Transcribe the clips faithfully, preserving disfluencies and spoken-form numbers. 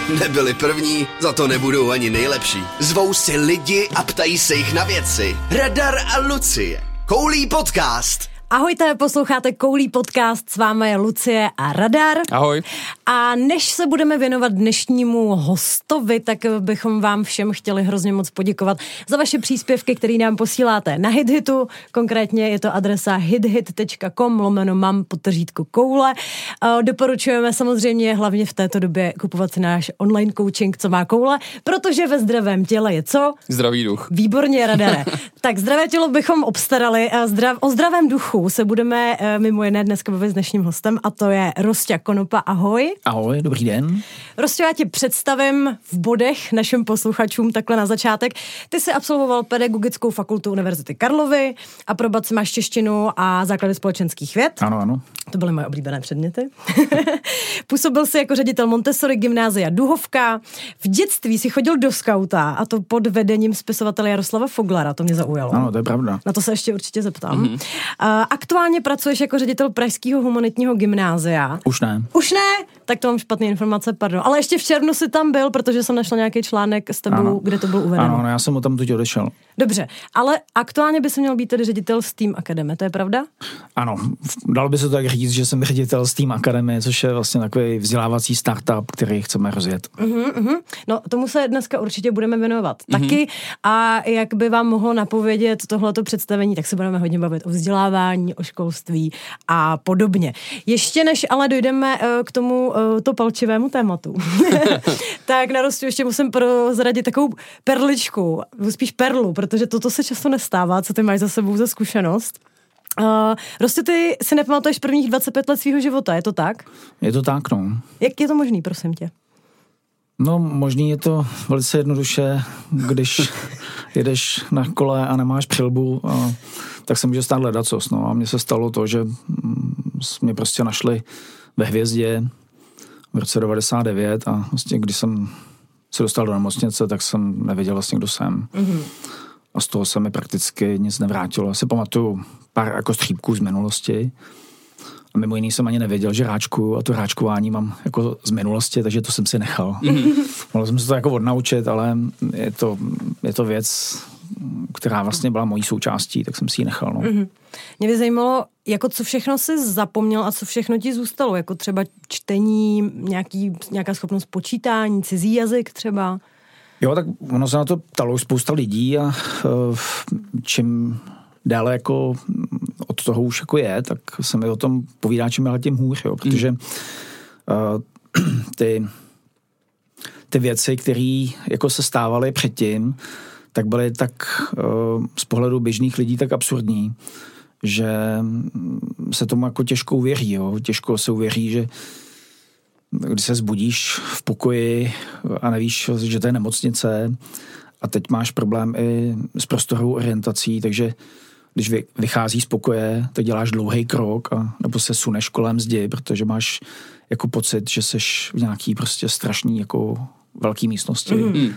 Nebyli první, za to nebudou ani nejlepší. Zvou si lidi a ptají se jich na věci. Radar a Lucie. Koulí podcast. Ahojte, posloucháte Koulí podcast, s vámi je Lucie a Radar. Ahoj. A než se budeme věnovat dnešnímu hostovi, tak bychom vám všem chtěli hrozně moc poděkovat za vaše příspěvky, které nám posíláte na HitHitu. Konkrétně je to adresa hithit tečka com lomeno mam podtržítko koule. Doporučujeme samozřejmě hlavně v této době kupovat si náš online coaching, co má koule, protože ve zdravém těle je co? Zdravý duch. Výborně, Radare. Tak zdravé tělo bychom obstarali. Zdrav, o zdravém duchu se budeme mimo jiné dneska bavit s dnešním hostem a to je Rosťa Konopa. Ahoj. Ahoj, dobrý den. Rosťo, já tě představím v bodech našim posluchačům takhle na začátek. Ty jsi absolvoval Pedagogickou fakultu Univerzity Karlovy, aprobaci máš češtinu a základy společenských věd. Ano, ano. To byly moje oblíbené předměty. Působil jsi jako ředitel Montessori gymnázia Duhovka. V dětství si chodil do skauta a to pod vedením spisovatele Jaroslava Foglara. To mě zaujalo. Ano, to je pravda. Na to se ještě určitě zeptám. Mm-hmm. Uh, aktuálně pracuješ jako ředitel Pražského humanitního gymnázia. Už ne. Už ne? Tak to mám špatné informace, pardon. Ale ještě v červnu si tam byl, protože jsem našla nějaký článek s tebou, ano. Kde to byl uvedeno. Ano, no, já jsem mu tam tuď odešel. Dobře, ale aktuálně by se měl být tedy ředitel STEAM Academy, to je pravda? Ano, dalo by se to tak říct, že jsem ředitel STEAM Academy, což je vlastně takový vzdělávací startup, který chceme rozjet. Uh-huh, uh-huh. No, tomu se dneska určitě budeme věnovat uh-huh. taky a jak by vám mohlo napovědět tohleto představení, tak se budeme hodně bavit o vzdělávání, o školství a podobně. Ještě než ale dojdeme uh, k tomu uh, to palčivému tématu, tak na Rostě ještě musím prozradit takovou perličku, spíš perlu, protože toto se často nestává, co ty máš za sebou za zkušenost. Uh, Rostě, ty si nepamatuješ prvních dvacet pět let svýho života, je to tak? Je to tak, no. Jak je to možný, prosím tě? No, možný je to velice jednoduše, když jedeš na kole a nemáš přilbu, a, tak se může stát ledacos, no. A mně se stalo to, že mě prostě našli ve Hvězdě v roce devadesát devět a vlastně, když jsem se dostal do nemocnice, tak jsem nevěděl vlastně, kdo jsem. Mm-hmm. A z toho se mi prakticky nic nevrátilo. Já si pamatuju pár jako střípků z minulosti. A mimo jiný jsem ani nevěděl, že ráčkuju a to ráčkování mám jako z minulosti, takže to jsem si nechal. Mm-hmm. Mohl jsem se to jako odnaučit, ale je to, je to věc, která vlastně byla mojí součástí, tak jsem si ji nechal. No. Mm-hmm. Mě by zajímalo, jako co všechno jsi zapomněl a co všechno ti zůstalo, jako třeba čtení, nějaký, nějaká schopnost počítání, cizí jazyk třeba. Jo, tak ono se na to ptalo spousta lidí a uh, čím dále jako od toho už jako je, tak se mi o tom povídá čím dál tím hůř, jo, protože uh, ty, ty věci, které jako se stávaly předtím, tak byly tak uh, z pohledu běžných lidí tak absurdní, že se tomu jako těžko uvěří, jo, těžko se uvěří, že když se zbudíš v pokoji a nevíš, že to je nemocnice a teď máš problém i s prostorovou orientací, takže když vycházíš z pokoje, tak děláš dlouhý krok a nebo se suneš kolem zdi, protože máš jako pocit, že seš v nějaký prostě strašný jako velký místnosti. Mm.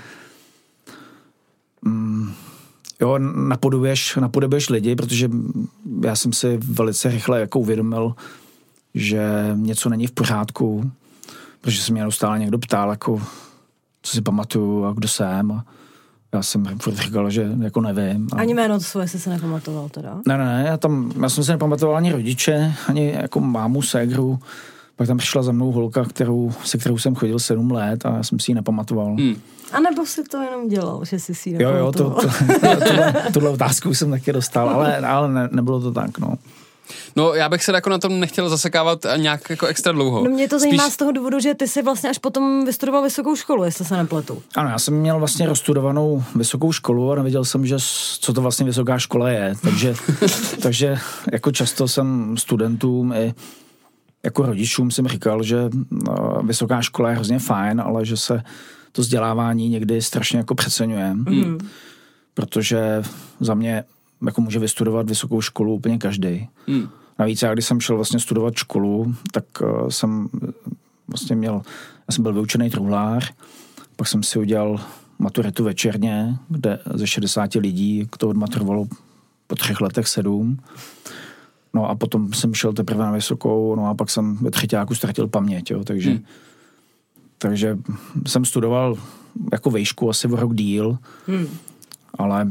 Mm. Jo, napodobuješ, napodobuješ lidi, protože já jsem si velice rychle jako uvědomil, že něco není v pořádku, protože se mě neustále někdo ptal, jako, co si pamatuju a kdo jsem. A já jsem furt říkal, že jako nevím. A... Ani jméno to svoje jsi se nepamatoval teda? Ne, ne, ne, já, tam, já jsem se nepamatoval ani rodiče, ani jako mámu, ségru. Pak tam přišla za mnou holka, kterou, se kterou jsem chodil sedm let a já jsem si ji nepamatoval. Hmm. A nebo si to jenom dělal, že jsi si ji nepamatoval? Jo, jo, to, to, to, tuhle, tuhle otázku jsem taky dostal, ale, ale ne, nebylo to tak, no. No, já bych se jako na tom nechtěl zasekávat nějak jako extra dlouho. No mě to zajímá Spíš... z toho důvodu, že ty si vlastně až potom vystudoval vysokou školu, jestli se nepletu. Ano, já jsem měl vlastně rozstudovanou vysokou školu a nevěděl jsem, že co to vlastně vysoká škola je. Takže, takže jako často jsem studentům i jako rodičům jsem říkal, že no, vysoká škola je hrozně fajn, ale že se to vzdělávání někdy strašně jako přeceňuje. Mm. Protože za mě jako může vystudovat vysokou školu úplně každý. Mm. Navíc já, když jsem šel vlastně studovat školu, tak uh, jsem vlastně měl, já jsem byl vyučený truhlář, pak jsem si udělal maturitu večerně, kde ze šedesáti lidí to odmaturovalo po třech letech sedm. No a potom jsem šel teprve na vysokou, no a pak jsem ve třetíku ztratil paměť, jo, takže, mm. takže jsem studoval jako vejšku asi v rok díl, hmm. ale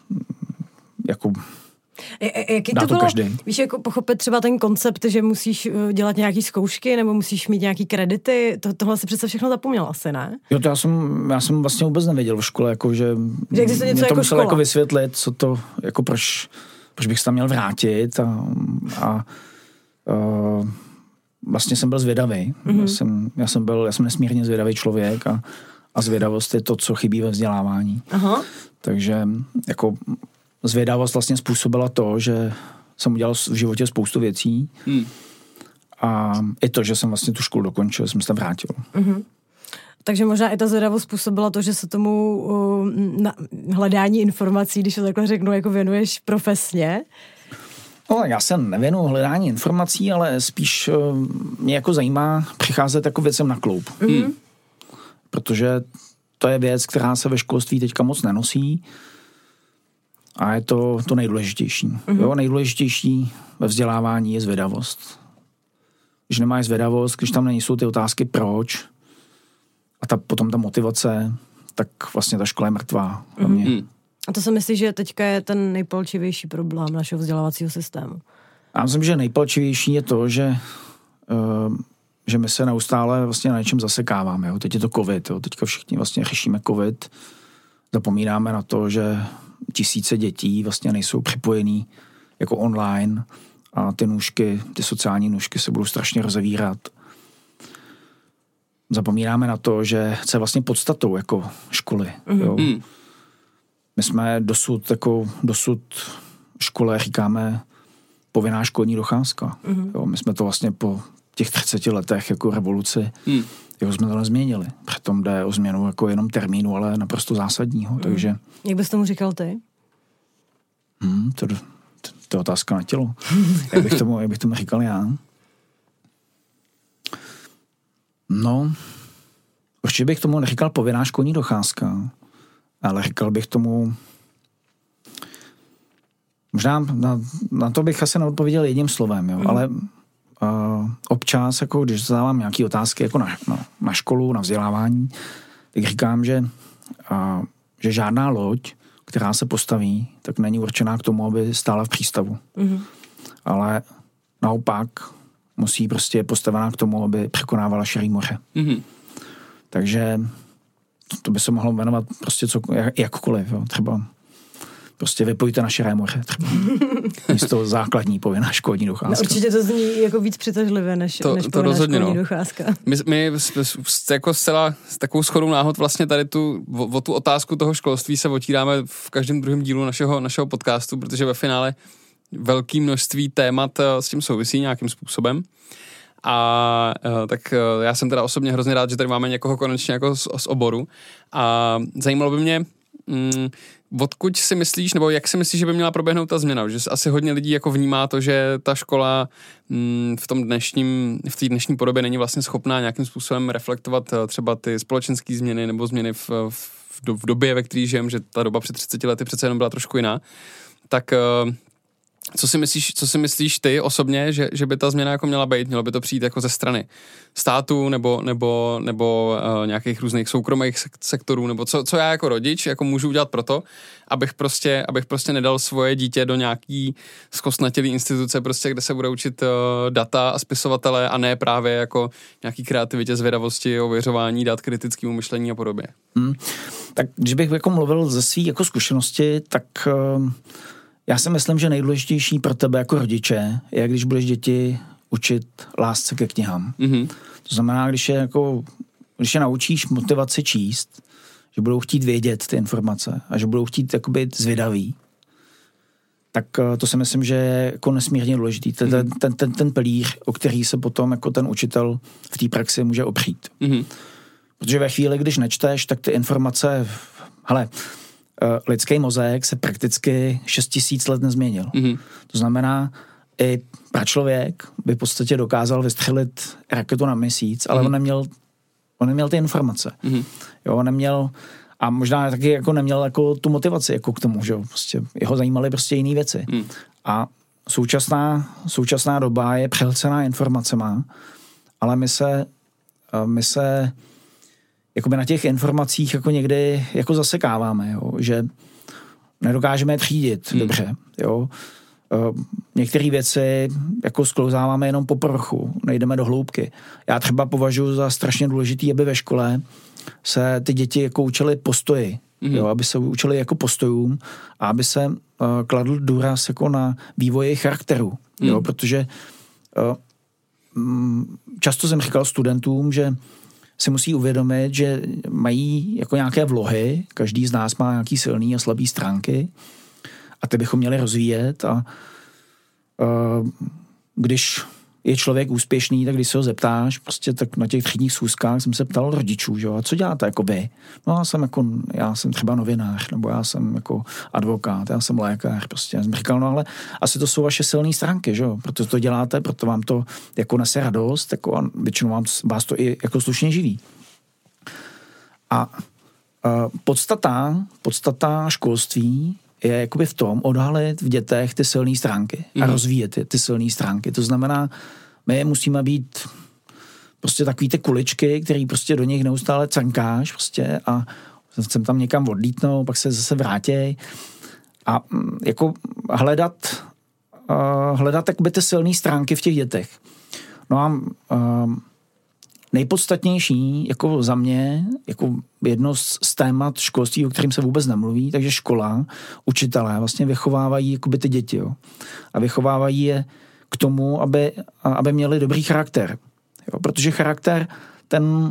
jako Jaký dá to, to bylo, každý. Víš, jako pochopit třeba ten koncept, že musíš dělat nějaký zkoušky nebo musíš mít nějaký kredity, to, tohle si přece všechno zapomněl asi, ne? Jo, to já jsem, já jsem vlastně vůbec nevěděl v škole, jako, že, že existuje něco mě to jako musel škola. Jako vysvětlit, co to, jako proč, proč bych se tam měl vrátit a, a uh, vlastně jsem byl zvědavý. Mm-hmm. Já, jsem, já, jsem byl, já jsem nesmírně zvědavý člověk a, a zvědavost je to, co chybí ve vzdělávání. Aha. Takže jako zvědavost vlastně způsobila to, že jsem udělal v životě spoustu věcí hmm. a i to, že jsem vlastně tu školu dokončil, jsem se tam vrátil. Mm-hmm. Takže možná i ta zvědavost způsobila to, že se tomu uh, na hledání informací, když to takhle řeknu, jako věnuješ profesně. No, já se nevěnuju hledání informací, ale spíš uh, mě jako zajímá přicházet jako věcem na kloub. Mm-hmm. Protože to je věc, která se ve školství teďka moc nenosí a je to to nejdůležitější. Mm-hmm. Jo, nejdůležitější ve vzdělávání je zvědavost. Když nemáš zvědavost, když tam nejsou ty otázky proč a ta, potom ta motivace, tak vlastně ta škola je mrtvá. Mm-hmm. A to si myslíš, že teďka je ten nejpalčivější problém našeho vzdělávacího systému? Já myslím, že nejpalčivější je to, že, uh, že my se neustále vlastně na něčem zasekáváme. Jo. Teď je to covid, jo. Teďka všichni vlastně řešíme covid. Zapomínáme na to, že tisíce dětí vlastně nejsou připojený jako online a ty nůžky, ty sociální nůžky se budou strašně rozevírat. Zapomínáme na to, že co je vlastně podstatou jako školy. Mm-hmm. Jo. My jsme dosud, jako, dosud škole říkáme povinná školní docházka. Mm-hmm. Jo, my jsme to vlastně po těch třiceti letech jako revoluci, mm. jako jsme to nezměnili. Přitom jde o změnu jako jenom termínu, ale naprosto zásadního. Mm. Takže... Jak bys tomu říkal ty? Hmm, to, to, to je otázka na tělo. jak, bych tomu, jak bych tomu říkal já? No, určitě bych tomu neříkal povinná školní docházka, ale říkal bych tomu... Možná na, na to bych asi neodpověděl jedním slovem, jo, mm. ale uh, občas, jako když zadávám nějaké otázky jako na, na, na školu, na vzdělávání, tak říkám, že, uh, že žádná loď, která se postaví, tak není určená k tomu, aby stála v přístavu. Mm. Ale naopak musí prostě postavená k tomu, aby překonávala širý moře. Mm. Takže to, to by se mohlo jmenovat prostě co, jak, jakkoliv, jo, třeba prostě vypojte na širé moře. Třeba. Místo základní povinná školní docházka. No, určitě to zní jako víc přitažlivé než, to, než to povinná rozhodně, školní no. docházka. My, my jako zcela s takovou shodou náhod vlastně tady tu, o, o tu otázku toho školství se otíráme v každém druhém dílu našeho, našeho podcastu, protože ve finále velké množství témat s tím souvisí nějakým způsobem. A tak já jsem teda osobně hrozně rád, že tady máme někoho konečně jako z, z oboru. A zajímalo by mě, mm, odkud si myslíš, nebo jak si myslíš, že by měla proběhnout ta změna? Že asi hodně lidí jako vnímá to, že ta škola mm, v tom dnešním, v té dnešní podobě není vlastně schopná nějakým způsobem reflektovat třeba ty společenské změny nebo změny v, v, v době, ve které žijem, že ta doba před třiceti lety přece jenom byla trošku jiná. Tak co si myslíš, co si myslíš ty osobně, že, že by ta změna jako měla být? Mělo by to přijít jako ze strany státu nebo, nebo, nebo uh, nějakých různých soukromých sektorů, nebo co, co já jako rodič jako můžu udělat proto, abych prostě, abych prostě nedal svoje dítě do nějaký zkostnatělý instituce, prostě, kde se bude učit uh, data a spisovatele a ne právě jako nějaký kreativitě, zvědavosti, ověřování dat, kritickému myšlení a podobně. Hmm. Tak když bych jako mluvil ze svý jako zkušenosti, tak uh... já si myslím, že nejdůležitější pro tebe jako rodiče je, když budeš děti učit lásce ke knihám. Mm-hmm. To znamená, když je, jako, když je naučíš motivaci číst, že budou chtít vědět ty informace a že budou chtít jako být zvědaví, tak to si myslím, že je jako nesmírně důležitý. Ten, mm-hmm. ten, ten, ten pilíř, o který se potom jako ten učitel v té praxi může opřít. Mm-hmm. Protože ve chvíli, když nečteš, tak ty informace, hele, lidský mozek se prakticky šest tisíc let nezměnil. Mm-hmm. To znamená, i pračlověk by v podstatě dokázal vystřelit raketu na měsíc, ale mm-hmm. on neměl, on neměl ty informace. Mm-hmm. Jo, on neměl, a možná taky jako neměl jako tu motivaci jako k tomu, že jo. Prostě jeho zajímaly prostě jiné věci. Mm. A současná, současná doba je přehlcená informacema, ale my se, my se jakoby na těch informacích jako někdy jako zasekáváme, jo, že nedokážeme je třídit hmm. dobře, jo. Některé věci jako sklouzáváme jenom po povrchu, nejdeme do hloubky. Já třeba považuji za strašně důležitý, aby ve škole se ty děti jako učily postoji, mm-hmm. jo, aby se učili jako postojům a aby se uh, kladl důraz jako na vývoji charakteru, mm. jo, protože uh, často jsem říkal studentům, že si musí uvědomit, že mají jako nějaké vlohy, každý z nás má nějaký silný a slabý stránky a ty bychom měli rozvíjet a uh, když je člověk úspěšný, tak když se ho zeptáš, prostě tak na těch třídních schůzkách jsem se ptal rodičů, že? A co děláte jako vy? No já jsem jako, já jsem třeba novinář, nebo já jsem jako advokát, já jsem lékař, prostě. Já jsem říkal, no ale asi to jsou vaše silné stránky, že jo? Proto to děláte, proto vám to jako nese radost, jako a většinou vám, vás to i jako slušně živí. A uh, podstata, podstata školství je jakoby v tom odhalit v dětech ty silné stránky a mm. rozvíjet ty, ty silné stránky. To znamená, my musíme být prostě takový ty kuličky, který prostě do nich neustále cankáš prostě a chcem tam někam odlítnout, pak se zase vrátěj a jako hledat uh, hledat jakoby ty silné stránky v těch dětech. No a uh, nejpodstatnější jako za mě, jako jedno z, z témat školství, o kterým se vůbec nemluví, takže škola, učitelé vlastně vychovávají jakoby ty děti, jo. A vychovávají je k tomu, aby, aby měli dobrý charakter. Jo. Protože charakter, ten,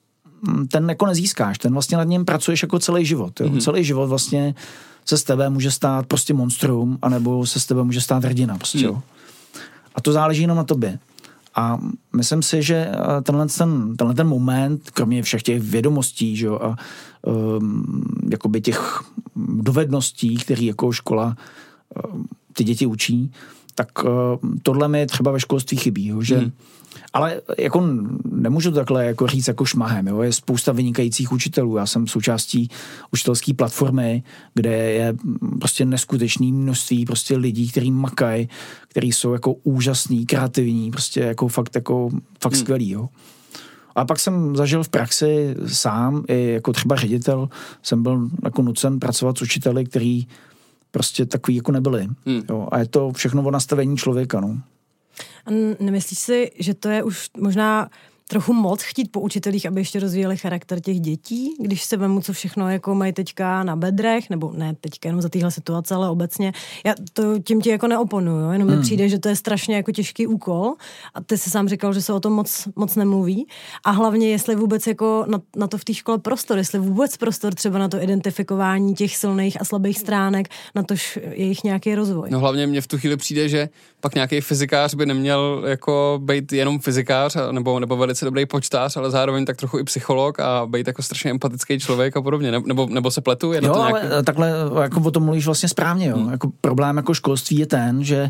ten jako nezískáš, ten vlastně nad ním pracuješ jako celý život. Jo. Mm-hmm. Celý život vlastně se z tebe může stát prostě monstrum, anebo se z tebe může stát hrdina. Prostě, mm. jo. A to záleží jenom na tobě. A myslím si, že tenhle ten, tenhle ten moment, kromě všech těch vědomostí, že jo, a um, jakoby těch dovedností, které jako škola um, ty děti učí, tak uh, tohle mi třeba ve školství chybí, jo, že, hmm. ale jako nemůžu to takhle jako říct jako šmahem, jo, je spousta vynikajících učitelů, já jsem součástí učitelské platformy, kde je prostě neskutečné množství prostě lidí, kteří makají, kteří jsou jako úžasný, kreativní, prostě jako fakt jako fakt hmm. skvělý, jo. A pak jsem zažil v praxi sám, i jako třeba ředitel, jsem byl jako nucen pracovat s učiteli, který prostě takový jako nebyli. Hmm. Jo. A je to všechno o nastavení člověka, no. A nemyslíš si, že to je už možná trochu moc chtít po učitelích, aby ještě rozvíjeli charakter těch dětí, když se vemu, co všechno jako mají teďka na bedrech, nebo ne teďka jenom za téhle situace, ale obecně. Já to tím ti jako neoponuju, jo? Jenom mi hmm. přijde, že to je strašně jako těžký úkol a ty jsi sám říkal, že se o tom moc, moc nemluví a hlavně, jestli vůbec jako na, na to v té škole prostor, jestli vůbec prostor třeba na to identifikování těch silných a slabých stránek, na to jejich nějaký rozvoj. No hlavně mně v tu chvíli přijde, že pak nějaký fyzikář by neměl jako být jenom fyzikář nebo, nebo velice dobrý počtář, ale zároveň tak trochu i psycholog a být jako strašně empatický člověk a podobně. Nebo, nebo se pletu? Je jo, to nějaký... ale takhle jako o tom mluvíš vlastně správně. Jo. Hmm. Jako problém jako školství je ten, že,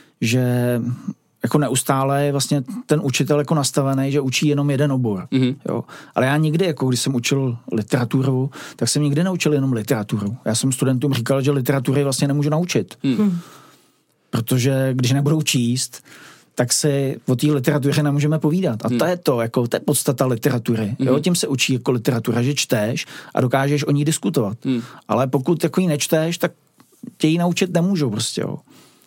že jako neustále je vlastně ten učitel jako nastavený, že učí jenom jeden obor. Hmm. Jo. Ale já nikdy, jako když jsem učil literaturu, tak jsem nikdy neučil jenom literaturu. Já jsem studentům říkal, že literatury vlastně nemůžu naučit. Hmm. Protože když nebudou číst, tak se o té literatuře nemůžeme povídat. A hmm. to je to, jako to je podstata literatury. Hmm. Jo, tím se učí jako literatura, že čteš a dokážeš o ní diskutovat. Hmm. Ale pokud jako ji nečteš, tak tě ji naučit nemůžou prostě, jo.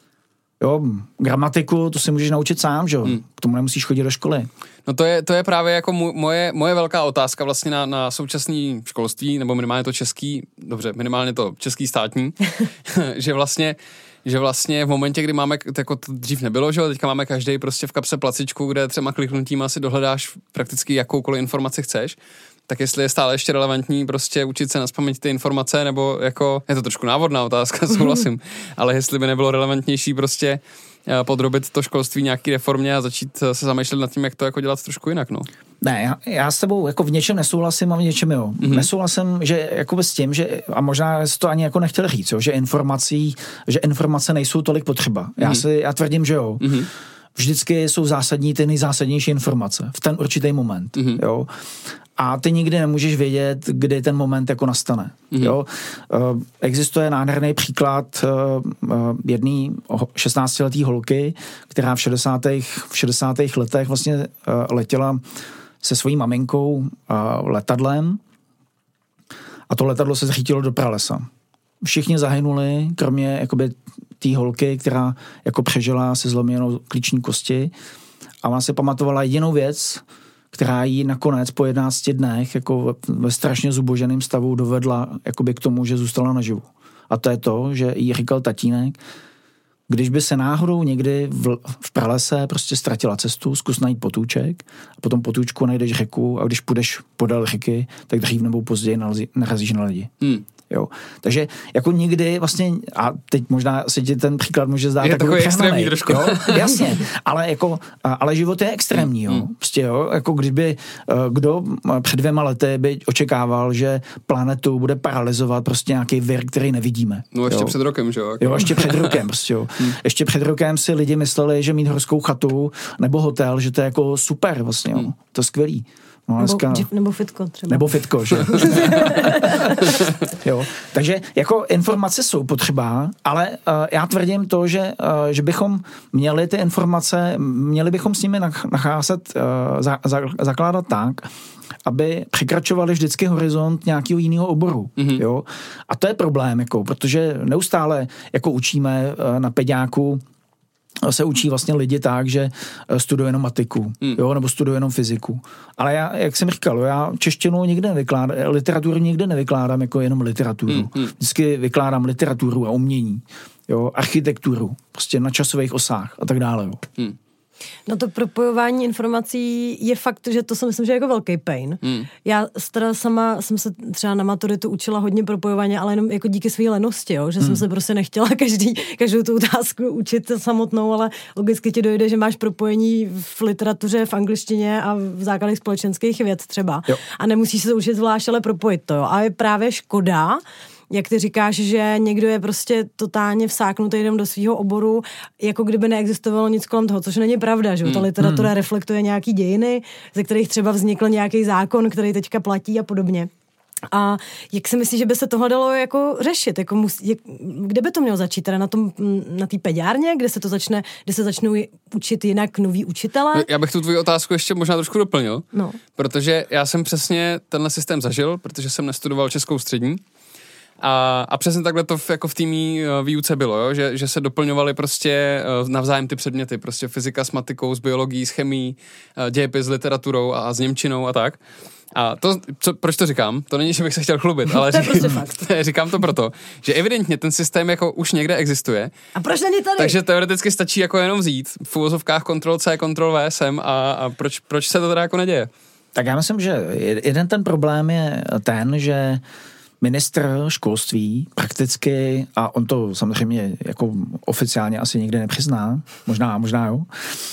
Jo, gramatiku, to si můžeš naučit sám, že jo. Hmm. K tomu nemusíš chodit do školy. No to je, to je právě jako moje, moje velká otázka vlastně na, na současné školství, nebo minimálně to český, dobře, minimálně to český státní, že vlastně že vlastně v momentě, kdy máme, jako to dřív nebylo, že jo, teďka máme každý prostě v kapse placičku, kde třeba kliknutím asi dohledáš prakticky jakoukoliv informaci chceš, tak jestli je stále ještě relevantní prostě učit se nazpaměť ty informace, nebo jako, je to trošku návodná otázka, souhlasím, ale jestli by nebylo relevantnější prostě podrobit to školství nějaký reformě a začít se zamýšlet nad tím, jak to jako dělat trošku jinak, no. Ne, já, já s tebou jako v něčem nesouhlasím a v něčem jo. Mm-hmm. Nesouhlasím, že jako s tím, že, a možná jsi to ani jako nechtěl říct, jo, že informací, že informace nejsou tolik potřeba. Mm-hmm. Já si, já tvrdím, že jo. Mm-hmm. Vždycky jsou zásadní ty nejzásadnější informace v ten určitý moment, mm-hmm. jo. A ty nikdy nemůžeš vědět, kdy ten moment jako nastane. Mm-hmm. Jo? Uh, existuje nádherný příklad uh, uh, jedné šestnáctiletý holky, která v šedesátých letech vlastně uh, letěla se svojí maminkou uh, letadlem a to letadlo se zřítilo do pralesa. Všichni zahynuli, kromě jakoby té holky, která jako přežila se zlomenou klíční kosti a ona se pamatovala jedinou věc, která jí nakonec po jedenácti dnech jako ve strašně zuboženém stavu dovedla jakoby k tomu, že zůstala naživu. A to je to, že jí říkal tatínek, když by se náhodou někdy v, v pralese prostě ztratila cestu, zkus najít potůček a potom potůčku najdeš řeku a když půjdeš podél řeky, tak dřív nebo později narazíš na lidi. Hmm. Jo. Takže jako nikdy vlastně, a teď možná se ti ten příklad může zdát je takový extrémní trošku. Jo? Jasně, ale jako, ale život je extrémní, jo. Mm. Prostě jo, jako kdyby kdo před dvěma lety by očekával, že planetu bude paralyzovat prostě nějaký vir, který nevidíme. No ještě jo? před rokem, že jo? Jo, ještě před rokem, prostě jo. Mm. Ještě před rokem si lidi mysleli, že mít horskou chatu nebo hotel, že to je jako super vlastně, jo. Mm. To je skvělý. No, dneska... nebo, nebo fitko třeba. Nebo fitko, že? Jo. Takže jako informace jsou potřeba, ale uh, já tvrdím to, že, uh, že bychom měli ty informace, měli bychom s nimi nacházet, uh, za, za, zakládat tak, aby překračovali vždycky horizont nějakého jiného oboru. Mm-hmm. Jo? A to je problém, jako, protože neustále jako učíme uh, na peďáku se učí vlastně lidi tak, že studují jenom matiku, hmm. jo, nebo studují jenom fyziku. Ale já, jak jsem říkal, já češtinu nikde nevykládám, literaturu nikde nevykládám jako jenom literaturu. Hmm. Vždycky vykládám literaturu a umění, jo, architekturu, prostě na časových osách a tak dále, jo. Hmm. No to propojování informací je fakt, že to si myslím, že je jako velký pain. Hmm. Já teda sama jsem se třeba na maturitu učila hodně propojování, ale jenom jako díky své lenosti, jo? Že hmm. jsem se prostě nechtěla každý, každou tu otázku učit samotnou, ale logicky ti dojde, že máš propojení v literatuře, v angličtině a v základech společenských věd třeba. Jo. A nemusíš se učit zvlášť, ale propojit to, jo. A je právě škoda, jak ty říkáš, že někdo je prostě totálně vsáknutý jenom do svého oboru, jako kdyby neexistovalo nic kolem toho, což není pravda, že? Mm. Ta literatura mm. reflektuje nějaký dějiny, ze kterých třeba vznikl nějaký zákon, který teďka platí a podobně. A jak si myslíš, že by se tohle dalo jako řešit? Jako musí, jak, kde by to mělo začít? Teda na tom, na té peďárně, kde se to začne, kde se začnou učit jinak noví učitelé? Já bych tu tvoji otázku ještě možná trošku doplnil, no. Protože já jsem přesně tenhle systém zažil, protože jsem nestudoval českou střední. A, a přesně takhle to v, jako v týmí výuce bylo, jo? Že, že se doplňovaly prostě navzájem ty předměty, prostě fyzika s matikou, s biologií, s chemií, dějepis s literaturou a, a s němčinou a tak. A to, co, proč to říkám? To není, že bych se chtěl chlubit, ale to říkám, prostě říkám to proto, že evidentně ten systém jako už někde existuje. A proč není tady? Takže teoreticky stačí jako jenom vzít v uvozovkách kontrol C, kontrol V sem a, a proč, proč se to teda jako neděje? Tak já myslím, že jeden ten problém je ten, že ministr školství prakticky, a on to samozřejmě jako oficiálně asi nikdy nepřizná, možná, možná jo,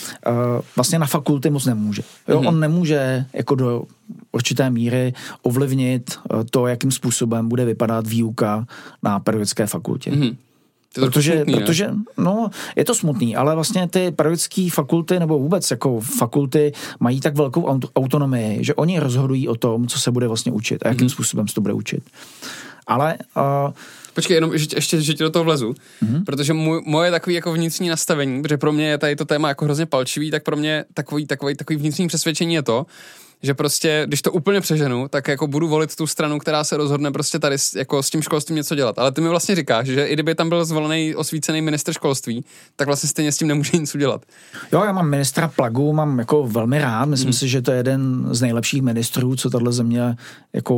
vlastně na fakulty moc nemůže. Jo, mm-hmm. On nemůže jako do určité míry ovlivnit to, jakým způsobem bude vypadat výuka na pedagogické fakultě. Mm-hmm. Protože, smutný, protože no, je to smutný, ale vlastně ty pedagogické fakulty nebo vůbec jako fakulty mají tak velkou autonomii, že oni rozhodují o tom, co se bude vlastně učit a jakým mm-hmm. způsobem se to bude učit. Ale... Uh, Počkej, jenom ještě, ještě že ti do toho vlezu, mm-hmm. protože můj, moje takový jako vnitřní nastavení, protože pro mě je tady to téma jako hrozně palčivý, tak pro mě takový, takový, takový vnitřní přesvědčení je to, že prostě, když to úplně přeženu, tak jako budu volit tu stranu, která se rozhodne prostě tady jako s tím školstvím něco dělat. Ale ty mi vlastně říkáš, že i kdyby tam byl zvolený osvícený ministr školství, tak vlastně stejně s tím nemůže nic udělat. Jo, já mám ministra Plagu, mám jako velmi rád, myslím hmm. si, že to je jeden z nejlepších ministrů, co tato země jako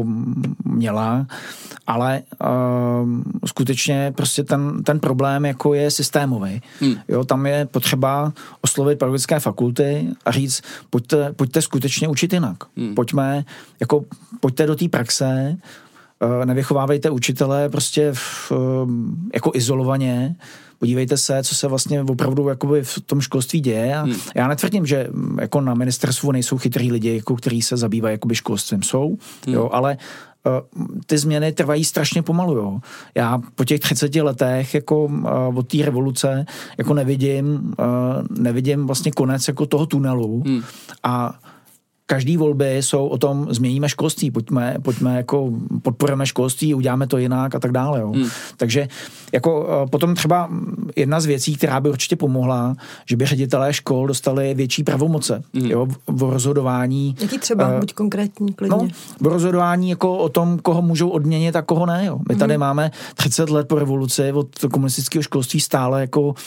měla, ale uh, skutečně prostě ten, ten problém jako je systémový. Hmm. Jo, tam je potřeba oslovit pedagogické fakulty a říct, pojďte, pojďte skutečně učit jinak. Hmm. Pojďme, jako, pojďte do té praxe, nevychovávejte učitele prostě v, jako izolovaně, podívejte se, co se vlastně opravdu jakoby v tom školství děje. A hmm. já netvrdím, že jako na ministerstvu nejsou chytrý lidi, jako, kteří se zabývají jakoby školstvím. Jsou, hmm. jo, ale uh, ty změny trvají strašně pomalu. Jo. Já po těch třiceti letech jako uh, od té revoluce jako nevidím, uh, nevidím vlastně konec jako toho tunelu. Hmm. A každý volby jsou o tom, změníme školství, pojďme, pojďme jako podporujeme školství, uděláme to jinak a tak dále. Jo. Hmm. Takže jako potom třeba jedna z věcí, která by určitě pomohla, že by ředitelé škol dostali větší pravomoce, hmm. jo, v rozhodování. Jaký třeba, uh, buď konkrétní, klidně. No, v rozhodování jako o tom, koho můžou odměnit a koho ne. Jo. My tady hmm. máme třicet let po revoluci od komunistického školství stále jako uh,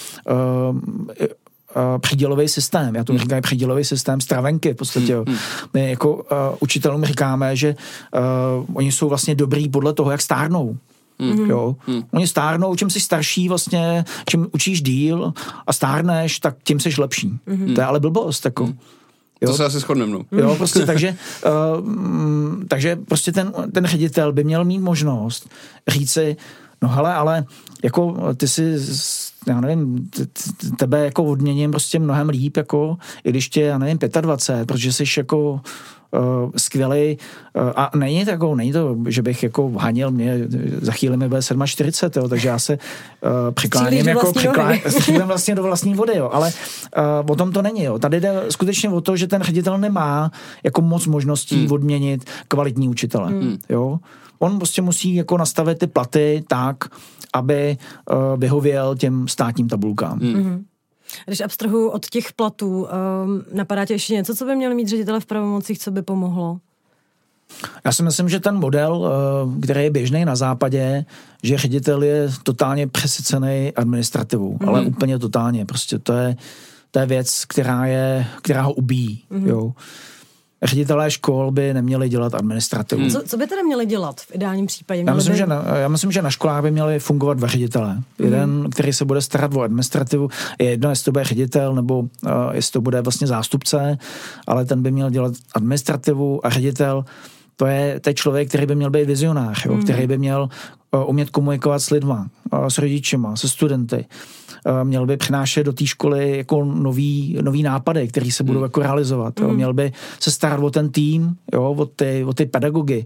Uh, přídělový systém, já to mm. říkám přídělový systém stravenky v podstatě. Mm. My jako uh, učitelům říkáme, že uh, oni jsou vlastně dobrý podle toho, jak stárnou. Mm. Jo? Mm. Oni stárnou, čím jsi starší vlastně, čím učíš díl a stárneš, tak tím jsi lepší. Mm. To je ale blbost. Jako. Mm. Jo? To se asi shodneme. No. Jo, prostě takže, uh, takže prostě ten, ten ředitel by měl mít možnost říci, no hele, ale jako ty si já nevím, tebe jako odměním prostě mnohem líp, jako, i když tě, já nevím, dvacet pět, protože jsi jako uh, skvělej uh, a není to, jako, není to, že bych jako hanil, mě za chvíli mi bude čtyřicet sedm, jo, takže já se uh, přikláním jako přikláním vlastně do vlastní vody, jo, ale uh, o tom to není, jo. Tady jde skutečně o to, že ten ředitel nemá jako moc možností hmm. odměnit kvalitní učitele, hmm. jo. On prostě musí jako nastavit ty platy tak, aby uh, vyhověl těm státním tabulkám. Mm. Mm-hmm. Když abstrahuju od těch platů, um, napadá tě ještě něco, co by měli mít ředitele v pravomocích, co by pomohlo? Já si myslím, že ten model, uh, který je běžný na západě, že ředitel je totálně přesycený administrativou, mm. ale úplně totálně. Prostě to je, to je věc, která, je, která ho ubíjí. Mm. Jo. Ředitelé škol by neměli dělat administrativu. Hmm. Co, co by teda měli dělat v ideálním případě? Já myslím, by... že na, já myslím, že na školách by měli fungovat dva ředitelé. Hmm. Jeden, který se bude starat o administrativu, je jedno, jestli to bude ředitel, nebo uh, jestli to bude vlastně zástupce, ale ten by měl dělat administrativu a ředitel, to je, to je člověk, který by měl být vizionář, jo, hmm. který by měl uh, umět komunikovat s lidma, uh, s rodičima, se studenty. Měl by přinášet do té školy jako nový, nový nápady, který se budou hmm. jako realizovat. Jo. Měl by se starat o ten tým, jo, o ty, o ty pedagogy.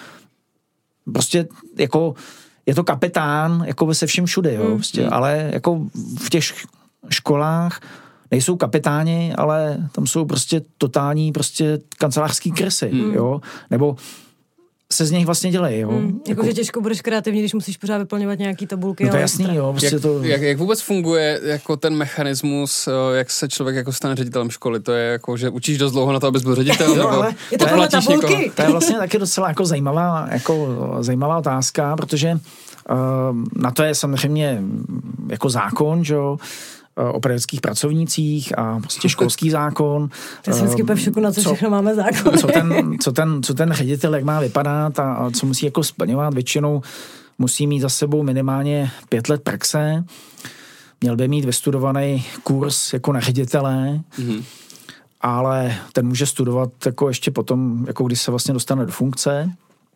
Prostě jako je to kapitán jako by se vším všude, jo, prostě, ale jako v těch školách nejsou kapitáni, ale tam jsou prostě totální prostě kancelářský krysy, hmm. jo, nebo se z nich vlastně dělají, jo. Hmm, jako, jako, že těžko budeš kreativní, když musíš pořád vyplňovat nějaký tabulky. No to je jasný, jo. Jak, to... jak, jak vůbec funguje jako ten mechanismus, jak se člověk jako stane ředitelem školy? To je jako, že učíš dost dlouho na to, abys byl ředitel? Jo, ale je to podle tabulky. Někoho? To je vlastně taky docela jako zajímavá, jako zajímavá otázka, protože uh, na to je samozřejmě jako zákon, že jo, o pedagogických pracovnících a prostě školský zákon. Já jsem vždycky v šoku, na co, co všechno máme zákony. Co ten, co, ten, co ten ředitel, jak má vypadat a, a co musí jako splňovat, většinou musí mít za sebou minimálně pět let praxe, měl by mít vystudovaný kurz jako na ředitele, mm-hmm. ale ten může studovat jako ještě potom, jako když se vlastně dostane do funkce.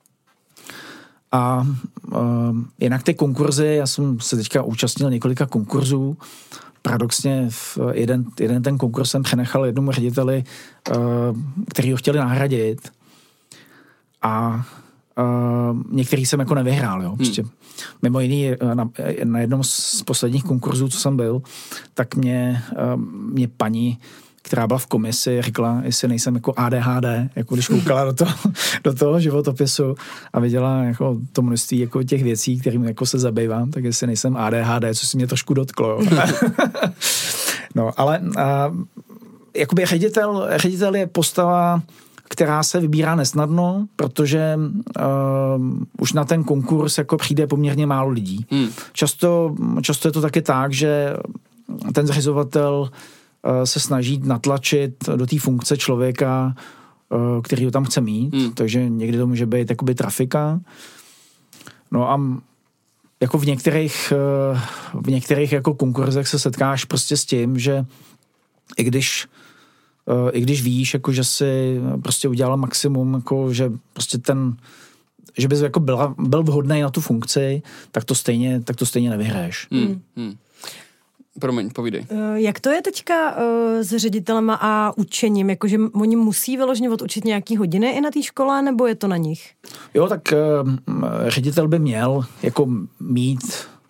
A uh, jinak ty konkurzy, já jsem se teďka účastnil několika konkurzů, paradoxně v jeden, jeden ten konkurs jsem přenechal jednomu řediteli, uh, který ho chtěli nahradit a uh, některý jsem jako nevyhrál, jo. Prostě. Hmm. Mimo jiný na, na jednom z posledních konkurzů, co jsem byl, tak mě, uh, mě paní, která byla v komisi, řekla, jestli nejsem jako A D H D, jako když koukala do toho, do toho životopisu a viděla jako to množství jako těch věcí, kterým jako se zabývám, tak jestli nejsem A D H D, co si mě trošku dotklo. No, ale a, jakoby ředitel, ředitel je postava, která se vybírá nesnadno, protože uh, už na ten konkurs jako přijde poměrně málo lidí. Hmm. Často, často je to taky tak, že ten zřizovatel se snaží natlačit do té funkce člověka, který ho tam chce mít, hmm. takže někdy to může být jakoby trafika. No a jako v některých v některých jako konkurzech se setkáš prostě s tím, že i když i když víš, jako že si prostě udělal maximum, jako že prostě ten že bys jako byla, byl vhodný na tu funkci, tak to stejně, tak to stejně nevyhraješ. Hmm. Hmm. Promiň, povídej. Jak to je teďka uh, s ředitelema a učením? Jakože oni musí vyloženě odučit nějaký hodiny i na té škole, nebo je to na nich? Jo, tak uh, ředitel by měl jako mít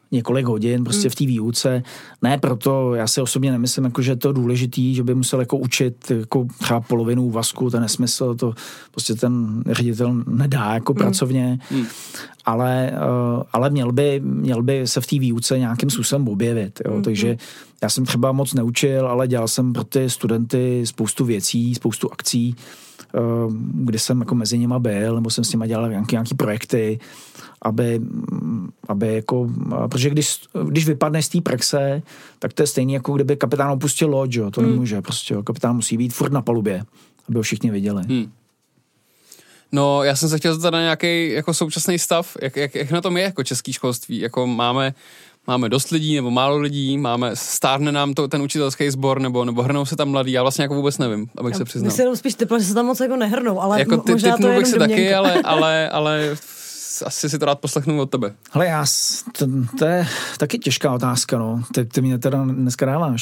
několik hodin prostě v té výuce. Ne proto, já si osobně nemyslím, jako, že je to důležitý, že by musel jako učit jako třeba polovinu úvazku, ten nesmysl, to prostě ten ředitel nedá jako mm. pracovně, mm. ale, uh, ale měl, by, měl by se v té výuce nějakým způsobem objevit. Jo? Mm. Takže já jsem třeba moc neučil, ale dělal jsem pro ty studenty spoustu věcí, spoustu akcí, uh, kdy jsem jako mezi nima byl, nebo jsem s nima dělal nějaké, nějaké projekty, aby, aby jako, protože když, když vypadne z té praxe, tak to je stejný, jako kdyby kapitán opustil loď, jo, to hmm. nemůže, prostě, jo, kapitán musí být furt na palubě, aby ho všichni viděli. Hmm. No, já jsem se chtěl zeptat na nějaký jako současný stav, jak, jak, jak na tom je jako český školství, jako máme, máme dost lidí, nebo málo lidí, máme, stárne nám to, ten učitelský sbor, nebo, nebo hrnou se tam mladí, já vlastně jako vůbec nevím, abych já, se přiznal. Myslím spíš typla, že se tam moc jako nehrnou, ale jako ty, možná to je bych jenom se domněnka. taky, ale, ale, ale asi si to rád poslechnu od tebe. Hele, já, to, to je taky těžká otázka, no. Ty, ty mě teda dneska dáváš.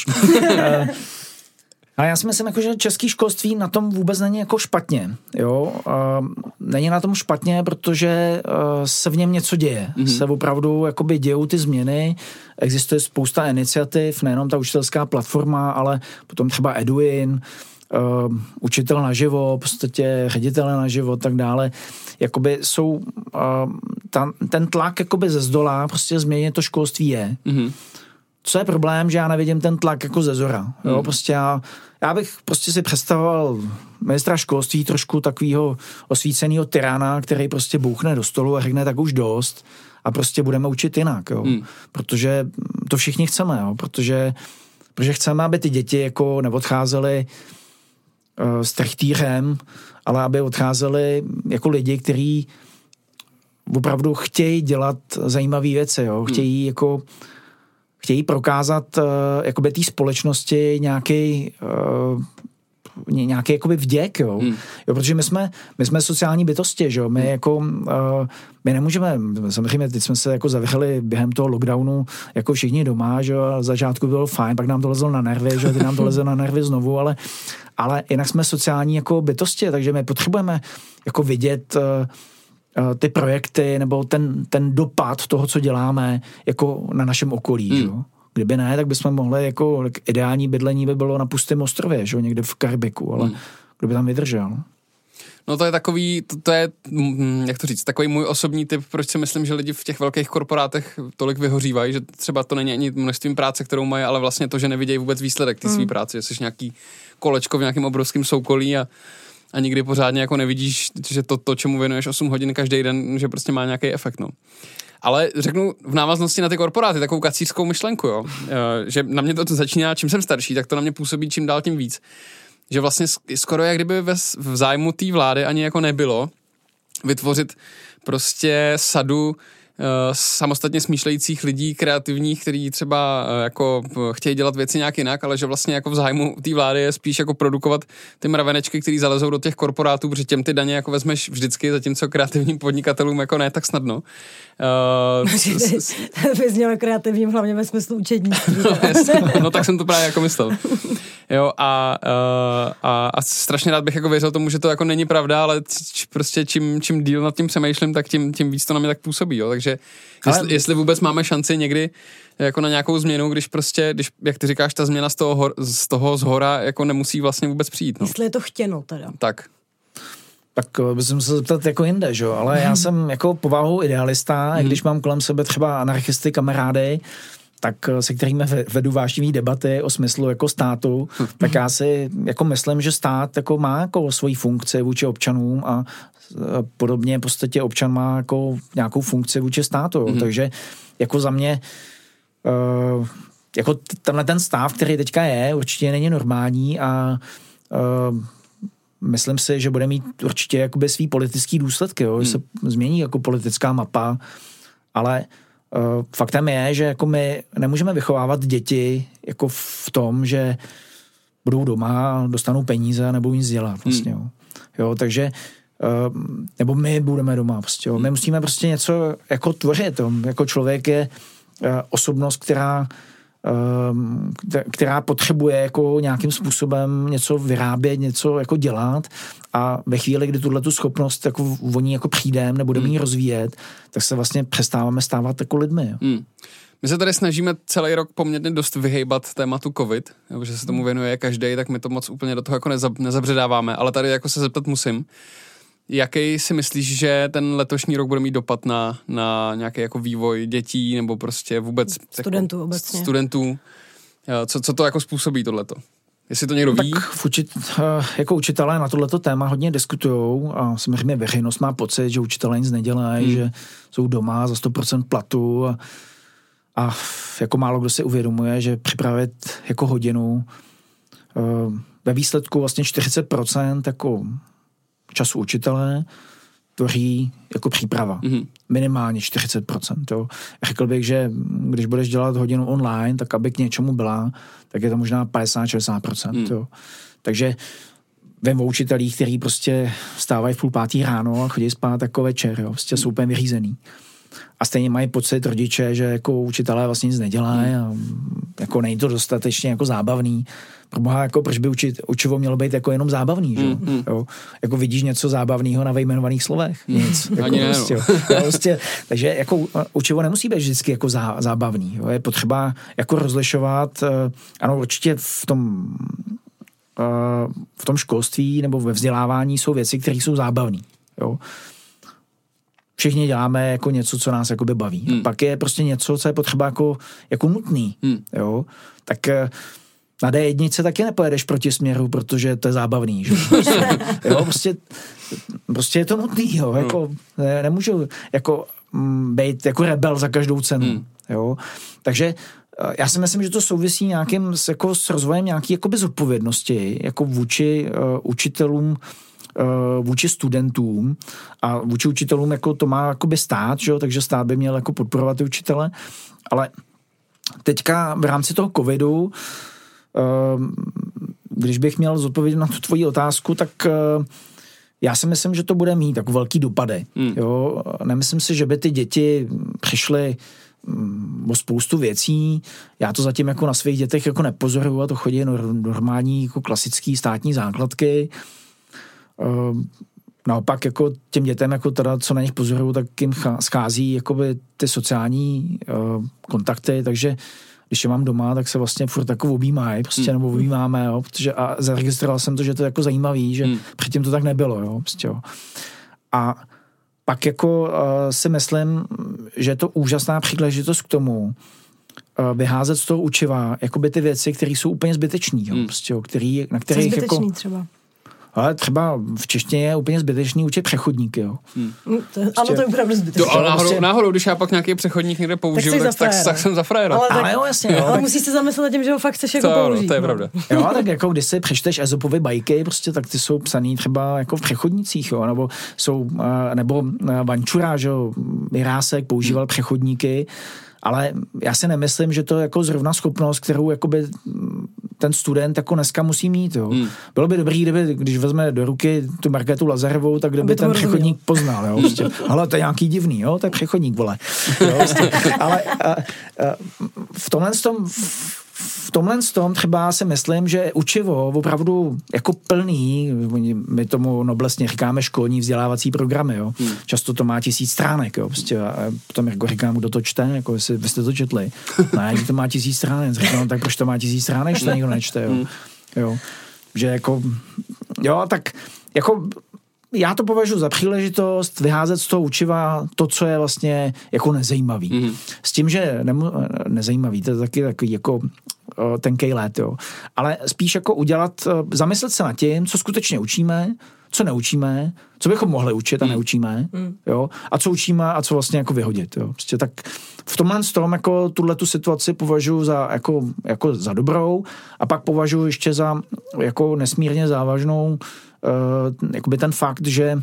Ale já si myslím, jako, že český školství na tom vůbec není jako špatně. Jo? Uh, není na tom špatně, protože uh, se v něm něco děje. Mm-hmm. Se opravdu jakoby dějou ty změny. Existuje spousta iniciativ, nejenom ta učitelská platforma, ale potom třeba Eduin, Uh, učitel naživo, v podstatě ředitele naživo, tak dále. Jakoby jsou, uh, ta, ten tlak jakoby ze zdola prostě změnit to školství je. Mm-hmm. Co je problém, že já nevidím ten tlak jako ze zora. Jo? Mm. Prostě já, já bych prostě si představoval ministra školství trošku takového osvíceného tyrana, který prostě bouchne do stolu a řekne tak už dost a prostě budeme učit jinak. Jo? Mm. Protože to všichni chceme, jo? Protože, protože chceme, aby ty děti jako neodcházely s trechtýrem, ale aby odcházeli jako lidi, kteří opravdu chtějí dělat zajímavé věci, jo? Chtějí hmm. jako chtějí prokázat uh, jakoby té společnosti nějaký uh, nějaký jakoby vděk, jo? Hmm. jo, protože my jsme, my jsme sociální bytosti, že jo, my hmm. jako, uh, my nemůžeme, samozřejmě teď jsme se jako zavřeli během toho lockdownu jako všichni doma, že jo, a začátku bylo fajn, pak nám to lezlo na nervy, že jo, teď nám to leze na nervy znovu, ale, ale jinak jsme sociální jako bytosti, takže my potřebujeme jako vidět uh, uh, ty projekty nebo ten, ten dopad toho, co děláme jako na našem okolí, hmm. že jo. Kdyby ne, tak bychom mohli, jako ideální bydlení by bylo na pustém ostrově, že? Někde v Karibiku, ale hmm. kdo by tam vydržel? No to je takový, to, to je, jak to říct, takový můj osobní tip, proč si myslím, že lidi v těch velkých korporátech tolik vyhořívají, že třeba to není ani množstvím práce, kterou mají, ale vlastně to, že nevidějí vůbec výsledek té hmm. své práce, že jsi nějaký kolečko v nějakém obrovském soukolí a, a nikdy pořádně jako nevidíš, že to, to, čemu věnuješ osm hodin každý den, že prostě má nějaký efekt, no. Ale řeknu v návaznosti na ty korporáty takovou kacířskou myšlenku, jo, že na mě to začíná, čím jsem starší, tak to na mě působí čím dál tím víc. Že vlastně skoro jak kdyby v zájmu té vlády ani jako nebylo vytvořit prostě sadu samostatně smýšlejících lidí, kreativních, kteří třeba jako chtějí dělat věci nějak jinak, ale že vlastně jako v zájmu té vlády je spíš jako produkovat ty mravenečky, který zalezou do těch korporátů, protože těm ty daně jako vezmeš vždycky, zatímco kreativním podnikatelům jako ne tak snadno. Uh, Vyznělo kreativním hlavně ve smyslu učednictví. no, no tak jsem to právě jako myslel. Jo, a, a, a strašně rád bych jako věřil tomu, že to jako není pravda, ale č, prostě čím, čím díl nad tím přemýšlím, tak tím, tím víc to na mě tak působí, jo, takže jestli, ale... jestli vůbec máme šanci někdy jako na nějakou změnu, když prostě, když, jak ty říkáš, ta změna z toho, hor, z toho zhora jako nemusí vlastně vůbec přijít, no. Jestli je to chtěno teda. Tak. Tak bych se zeptat jako jinde, že jo, ale já jsem jako povahou idealista, hmm. když mám kolem sebe třeba anarchisty, kamarády, tak se kterými vedu vášnivý debaty o smyslu jako státu, tak já si jako myslím, že stát jako má jako svoji funkci vůči občanům a podobně v podstatě občan má jako nějakou funkci vůči státu, mm-hmm. takže jako za mě uh, jako tenhle ten stav, který teďka je, určitě není normální a uh, myslím si, že bude mít určitě jakoby svý politický důsledky, jo, že se změní jako politická mapa, ale Uh, faktem je, že jako my nemůžeme vychovávat děti jako v tom, že budou doma, dostanou peníze a nebudou nic dělat vlastně, hmm. jo. jo, takže uh, nebo my budeme doma prostě, jo. My musíme prostě něco jako tvořit, jo. Jako člověk je uh, osobnost, která uh, která potřebuje jako nějakým způsobem něco vyrábět, něco jako dělat a ve chvíli, kdy tuhletu schopnost jako o ní jako přijdeme, nebudeme ji rozvíjet, tak se vlastně přestáváme stávat jako lidmi. Jo. Hmm. My se tady snažíme celý rok poměrně dost vyhejbat tématu covid, že se tomu věnuje každý, tak my to moc úplně do toho jako nezab, nezabředáváme, ale tady jako se zeptat musím. Jaký si myslíš, že ten letošní rok bude mít dopad na, na nějaký jako vývoj dětí nebo prostě vůbec studentů jako, obecně. Studentů. Co, co to jako způsobí tohleto? Jestli to někdo ví? Tak učit, jako učitelé na tohleto téma hodně diskutujou a samozřejmě veřejnost má pocit, že učitelé nic nedělají, hmm. že jsou doma za sto procent platu a, a jako málo kdo si uvědomuje, že připravit jako hodinu ve výsledku vlastně čtyřicet procent jako času učitele tvoří jako příprava. Mm-hmm. Minimálně čtyřicet procent. Jo. Řekl bych, že když budeš dělat hodinu online, tak aby k něčemu byla, tak je to možná padesát až šedesát procent. Mm. Jo. Takže vím o učitelích, kteří prostě vstávají v půl pátý ráno a chodí spát jako večer. Jo. Prostě mm. jsou úplně vyřízený. A stejně mají pocit rodiče, že jako učitelé vlastně nic nedělají a jako není to dostatečně jako zábavný. Proboha, jako proč by učit, učivo mělo být jako jenom zábavný, že? Mm, jo? Jako vidíš něco zábavného na vyjmenovaných slovech? Nic. Mm, jako ani prostě, ne, no. prostě, takže jako učivo nemusí být vždycky jako zá, zábavný. Jo? Je potřeba jako rozlišovat, ano, určitě v tom v tom školství nebo ve vzdělávání jsou věci, které jsou zábavné. Jo? Všichni děláme jako něco, co nás jakoby baví. Hmm. Pak je prostě něco, co je potřeba jako, jako nutný. Hmm. Jo? Tak na dé jedna taky nepojedeš proti směru, protože to je zábavný. Že? Prostě, jo? Prostě, prostě je to nutný. Jo? Jako, ne, nemůžu jako, m, být jako rebel za každou cenu. Hmm. Jo? Takže já si myslím, že to souvisí nějakým jako s rozvojem nějaký jakoby zodpovědnosti jako vůči uh, učitelům, vůči studentům a vůči učitelům jako to má jakoby stát, že jo? Takže stát by měl jako podporovat ty učitele, ale teďka v rámci toho covidu, když bych měl zodpovědět na tu tvoji otázku, tak já si myslím, že to bude mít jako velký dopady. Hmm. Jo? Nemyslím si, že by ty děti přišly o spoustu věcí. Já to zatím jako na svých dětech jako nepozoruju a to chodí normální jako klasický státní základky. Uh, naopak jako těm dětem, jako teda, co na nich pozorují, tak jim schází jakoby ty sociální uh, kontakty, takže když je mám doma, tak se vlastně furt jako objímají, prostě, mm. nebo objímáme, jo, protože a zaregistroval jsem to, že to je jako zajímavý, že mm. předtím to tak nebylo, jo, prostě, jo. A pak jako uh, si myslím, že je to úžasná příležitost k tomu, uh, vyházet z toho učiva, jakoby ty věci, které jsou úplně zbytečný, jo, mm. prostě, jo, který, na kterých co zbytečný jako... třeba? Ale třeba v češtině je úplně zbytečný učit přechodníky, jo. Hmm. To, ano, to je opravdu zbytečný. Ale náhodou, prostě... náhodou, když já pak nějaký přechodník někde použiju, tak, tak, tak, tak jsem za frajera. Ale, ale jo, jasně. Jo, ale tak... musíš se zamyslet nad tím, že ho fakt chceš jako použít. No, to je pravda. Jo, tak jako když si přečteš Ezopovy bajky, prostě tak ty jsou psaný třeba jako v přechodnicích, jo, nebo jsou, nebo Vančura, že jo, Mirásek používal hmm. přechodníky, ale já si nemyslím, že to je jako zrovna schopnost, kterou jakoby ten student jako dneska musí mít. Jo. Hmm. Bylo by dobrý, kdyby, když vezme do ruky tu Markétu Lazarovou, tak kdyby ten přechodník poznal. Jo, prostě. Ale to je nějaký divný, jo, to je přechodník, vole. Jo, prostě. Ale a, a, v tomhle tom, v tomhle tom třeba si myslím, že učivo opravdu jako plný, my tomu noblesně říkáme školní vzdělávací programy, jo. Hmm. Často to má tisíc stránek, jo. Prostě a potom jako říkám, kdo to čte, jako jestli vy jste to četli. Ne, to má tisíc stránek. Říkám, tak proč to má tisíc stránek, když to nikdo nečte, jo. Jo. Že jako, jo, tak jako já to považuji za příležitost vyházet z toho učiva to, co je vlastně jako nezajímavý. Mm. S tím, že nemu, nezajímavý, to je taky takový jako tenkej let, jo. Ale spíš jako udělat, zamyslet se nad tím, co skutečně učíme, co neučíme, co bychom mohli učit a neučíme, mm. jo, a co učíme a co vlastně jako vyhodit, jo. Prostě tak v tomhle tom jako tuhletu situaci považuji za jako, jako za dobrou a pak považuji ještě za jako nesmírně závažnou Uh, jakoby ten fakt, že,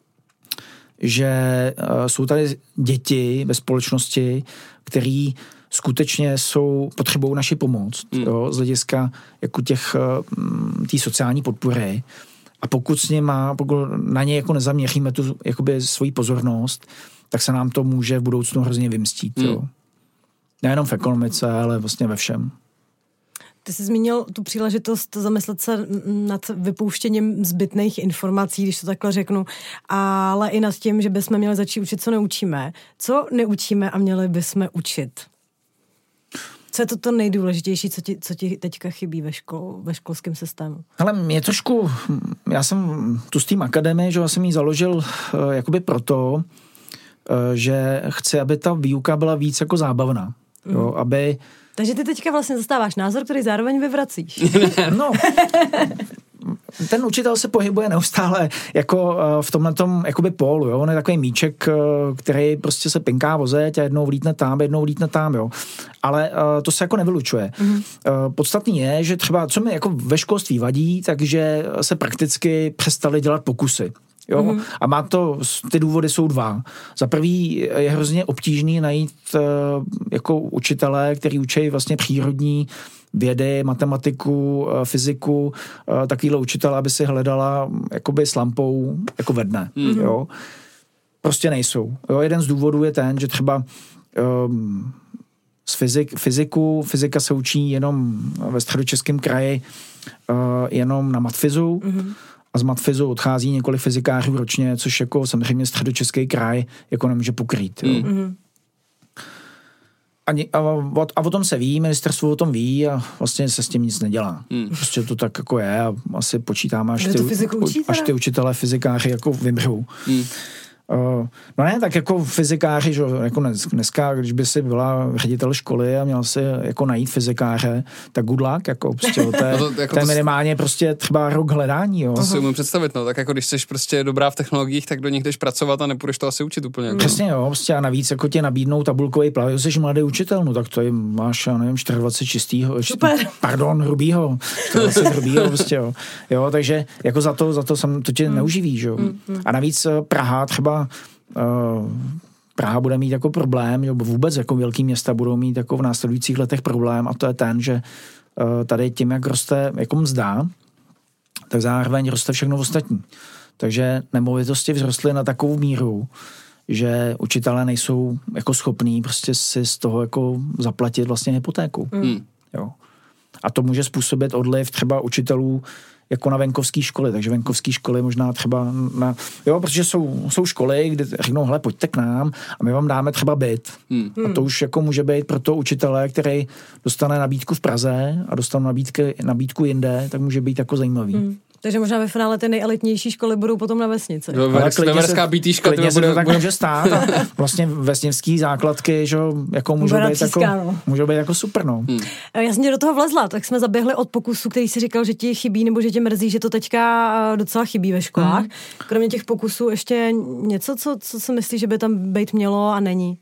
že uh, jsou tady děti ve společnosti, který skutečně jsou, potřebují naši pomoc, mm. jo, z hlediska jako těch, uh, té sociální podpory. A pokud s nima, pokud na ně jako nezaměříme tu jakoby svoji pozornost, tak se nám to může v budoucnu hrozně vymstít. Mm. Jo. Nejenom v ekonomice, ale vlastně ve všem. Ty jsi zmínil tu příležitost zamyslet se nad vypouštěním zbytných informací, když to takhle řeknu, ale i nad tím, že bychom měli začít učit, co neučíme. Co neučíme a měli bychom učit? Co je to to nejdůležitější, co ti, co ti teďka chybí ve, škol, ve školském systému? Ale mě trošku, já jsem tu s tým akademie, že já jsem ji založil uh, jakoby proto, uh, že chci, aby ta výuka byla víc jako zábavná. Mm. Jo, aby... Takže ty teďka vlastně zastáváš názor, který zároveň vyvracíš. No, ten učitel se pohybuje neustále jako v tomhletom jakoby pólu, jo? On je takový míček, který prostě se pinká o zeď a jednou vlítne tam, jednou vlítne tam, jo. Ale uh, to se jako nevylučuje. Mm-hmm. Uh, podstatný je, že třeba, co mi jako ve školství vadí, takže se prakticky přestali dělat pokusy. Jo? Mm-hmm. A má to, ty důvody jsou dva. Za prvý je hrozně obtížný najít uh, jako učitele, který učí vlastně přírodní vědy, matematiku, fyziku, takovýhle učitel, aby si hledala jakoby s lampou jako ve dne. Mm-hmm. Jo. Prostě nejsou. Jo. Jeden z důvodů je ten, že třeba um, z fyzik, fyziku, fyzika se učí jenom ve Středočeském kraji uh, jenom na matfizu, mm-hmm. a z matfizu odchází několik fyzikářů ročně, což jako samozřejmě Středočeský kraj jako nemůže pokrýt. Jo. Mm-hmm. A, a, a o tom se ví, ministerstvo o tom ví a vlastně se s tím nic nedělá. Hmm. Prostě to tak jako je a asi počítáme, až, ty, až ty učitelé fyzikáři jako vymřou. Hmm. Uh, no ne, tak jako fyzikáři, že jako dneska, když by si byla ředitel školy a měl si jako najít fyzikáře, tak good luck, jako prostě, to je, no to, jako to je minimálně prostě třeba rok hledání, jo. To si umím představit, no, tak jako když jsi prostě dobrá v technologiích, tak do nich jdeš pracovat a nepůjdeš to asi učit úplně. Jako. Přesně, jo, prostě a navíc jako tě nabídnou tabulkový plav, jsi mladý učitel, no tak to je, máš, já nevím, dvacet čtyři čistýho, Super. pardon, hrubýho, dvacet hrubýho, prostě, jo. Jo, takže jako za to, za to sam, to tě mm. neuživí, že jo. Mm, mm. A navíc Praha třeba Uh, Praha bude mít jako problém, nebo vůbec jako velký města budou mít jako v následujících letech problém a to je ten, že uh, tady tím, jak roste jako mzda, tak zároveň roste všechno ostatní. Takže nemovitosti vzrostly na takovou míru, že učitelé nejsou jako schopní prostě si z toho jako zaplatit vlastně hypotéku. Mm. Jo. A to může způsobit odliv třeba učitelů jako na venkovské školy, takže venkovské školy možná třeba na, jo, protože jsou, jsou školy, kde řeknou, hele, pojďte k nám a my vám dáme třeba byt. Hmm. A to už jako může být pro to učitele, který dostane nabídku v Praze a dostane nabídky, nabídku jinde, tak může být jako zajímavý. Hmm. Takže možná ve finále ty nejelitnější školy budou potom na vesnici. No, Veverská BTčka. Klidně se to tak může stát a vlastně vesnický základky, že jako můžou být jako, no. můžou být jako super, no. Hmm. Já jsem tě do toho vlezla, tak jsme zaběhli od pokusu, který si říkal, že ti chybí, nebo že tě mrzí, že to teďka docela chybí ve školách. Hmm. Kromě těch pokusů ještě něco, co, co si myslíš, že by tam být mělo a není?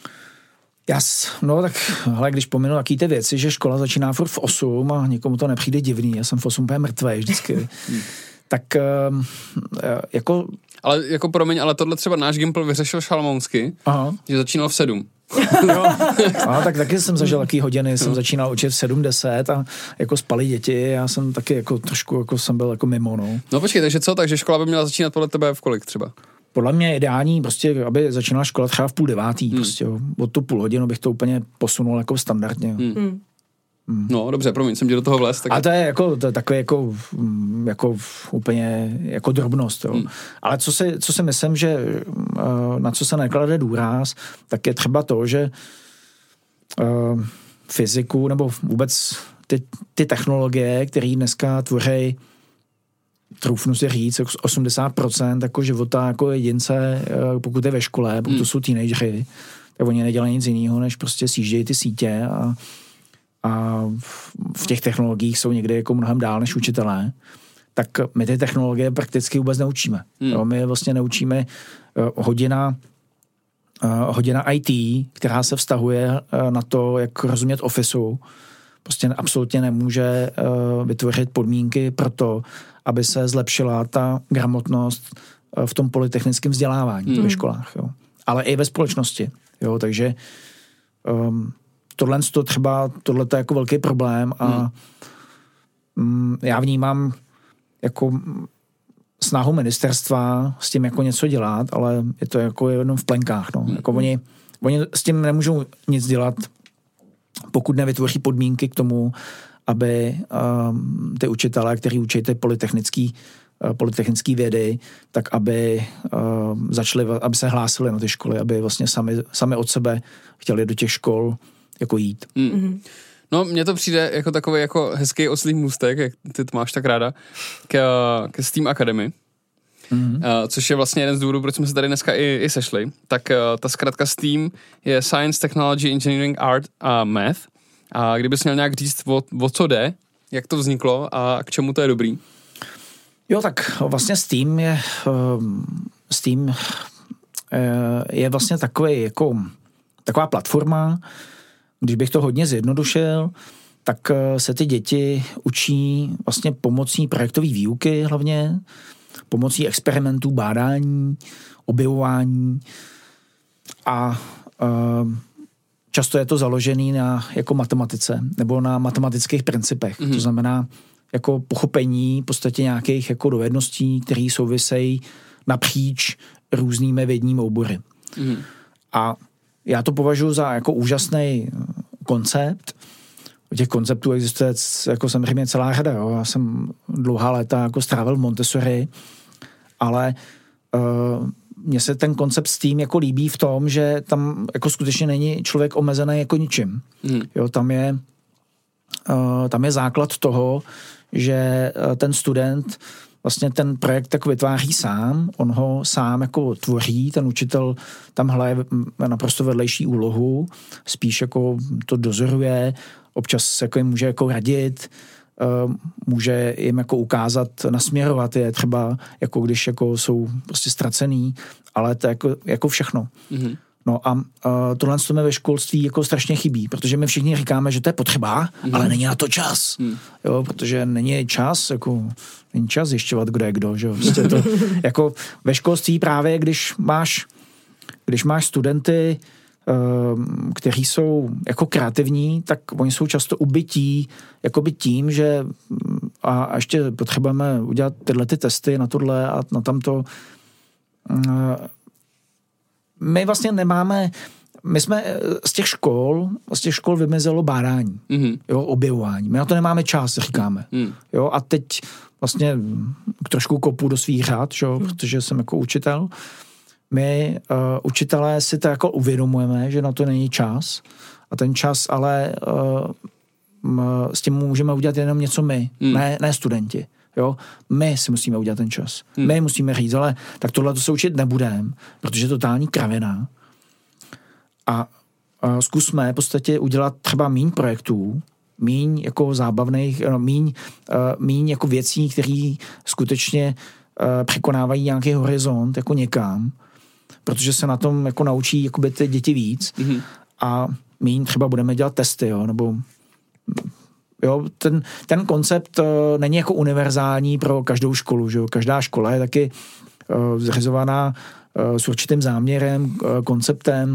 Jas, no tak, hele, když pominu jaký ty věci, že škola začíná furt v osm a někomu to nepřijde divný, já jsem v osm úplně mrtvej vždycky, tak um, jako... Ale jako promiň, ale tohle třeba náš Gimpl vyřešil šalmounsky, aha. že začínal v sedm. Jo. A tak taky jsem zažil jaký hodiny, jsem začínal učit v sedm deset a jako spali děti, já jsem taky jako trošku, jako jsem byl jako mimo, no. No počkej, takže co, takže škola by měla začínat podle tebe v kolik třeba? Podle mě je ideální, prostě, aby začínala škola třeba v půl devátý, hmm. prostě, jo. Od tu půl hodinu bych to úplně posunul jako standardně. Hmm. Hmm. No, dobře, promiň, jsem tě do toho vlez. Tak... A to je jako, to je takové jako, jako úplně jako drobnost, jo. Hmm. Ale co si, co si myslím, že na co se neklade důraz, tak je třeba to, že uh, fyziku nebo vůbec ty, ty technologie, které dneska tvoří, troufnu si říct, osmdesát procent jako života jako jedince, pokud je ve škole, pokud to jsou teenageři, tak oni nedělají nic jiného, než prostě sjíždějí ty sítě a, a v těch technologiích jsou někde jako mnohem dál než učitelé, tak my ty technologie prakticky vůbec neučíme. Hmm. Jo, my vlastně neučíme uh, hodina uh, hodina í té, která se vztahuje uh, na to, jak rozumět Officeu, prostě absolutně nemůže uh, vytvořit podmínky pro to, aby se zlepšila ta gramotnost uh, v tom polytechnickém vzdělávání hmm. ve školách. Jo. Ale i ve společnosti. Jo. Takže um, tohle to třeba, tohle je jako velký problém a hmm. um, já vnímám jako snahu ministerstva s tím jako něco dělat, ale je to jako jenom v plenkách. No. Hmm. Jako oni, oni s tím nemůžou nic dělat, pokud nevytvoří podmínky k tomu, aby um, ty učitelé, kteří učí ty polytechnický, uh, polytechnický vědy, tak aby uh, začali, aby se hlásili na ty školy, aby vlastně sami, sami od sebe chtěli do těch škol jako jít. Hmm. Mm-hmm. No, mně to přijde jako takový jako hezký oslý můstek, jak ty to máš tak ráda, ke, ke Steam Academy, mm-hmm. uh, což je vlastně jeden z důvodů, proč jsme se tady dneska i, i sešli. Tak uh, ta zkratka Steam je Science, Technology, Engineering, Art a Math. A kdybys měl nějak říct, o, o co jde, jak to vzniklo a k čemu to je dobrý? Jo, tak vlastně Steam je uh, Steam uh, je vlastně takový jako taková platforma. Když bych to hodně zjednodušil, tak se ty děti učí vlastně pomocí projektové výuky hlavně, pomocí experimentů, bádání, objevování a uh, často je to založené na jako matematice nebo na matematických principech. Mm-hmm. To znamená jako pochopení v podstatě nějakých jako dovedností, které souvisejí napříč různými vědními obory. Mm-hmm. A já to považuji za jako úžasný koncept. Těch konceptů existuje jako samozřejmě celá řada. Jo. Já jsem dlouhá léta jako strávil v Montessori, ale uh, mně se ten koncept s tím jako líbí v tom, že tam jako skutečně není člověk omezený jako ničím. Hmm. Jo, tam je uh, tam je základ toho, že uh, ten student vlastně ten projekt tak vytváří sám, on ho sám jako tvoří, ten učitel tam hraje naprosto vedlejší úlohu, spíš jako to dozoruje, občas jako jim může jako radit, může jim jako ukázat, nasměrovat je třeba, jako když jako jsou prostě ztracený, ale to je jako, jako všechno. Mm-hmm. No a uh, tohle to mi ve školství jako strašně chybí, protože my všichni říkáme, že to je potřeba, mm. ale není na to čas. Mm. Jo, protože není čas, jako není čas zjišťovat, kdo je kdo, že jo. Prostě to, jako ve školství právě, když máš, když máš studenty, uh, kteří jsou jako kreativní, tak oni jsou často ubytí jakoby tím, že a, a ještě potřebujeme udělat tyhle ty testy na tohle a na tamto. Uh, My vlastně nemáme, my jsme z těch škol, z těch škol vymizelo bádání, mm-hmm. jo, objevování. My na to nemáme čas, říkáme. Mm. Jo, a teď vlastně trošku kopu do svých řád, jo, mm. protože jsem jako učitel. My, uh, učitelé, si to jako uvědomujeme, že na to není čas. A ten čas ale uh, s tím můžeme udělat jenom něco my, mm. ne, ne studenti. Jo, my si musíme udělat ten čas. Hmm. My musíme říct, ale tak tohle to se učit nebudeme, protože je totální kravina. A, a zkusme v podstatě udělat třeba míň projektů, míň jako zábavných, no, míň, uh, míň jako věcí, které skutečně uh, překonávají nějaký horizont jako někam, protože se na tom jako naučí jakoby ty děti víc hmm. a míň třeba budeme dělat testy, jo, nebo jo, ten, ten koncept uh, není jako univerzální pro každou školu, že jo? Každá škola je taky uh, zřizovaná uh, s určitým záměrem, uh, konceptem,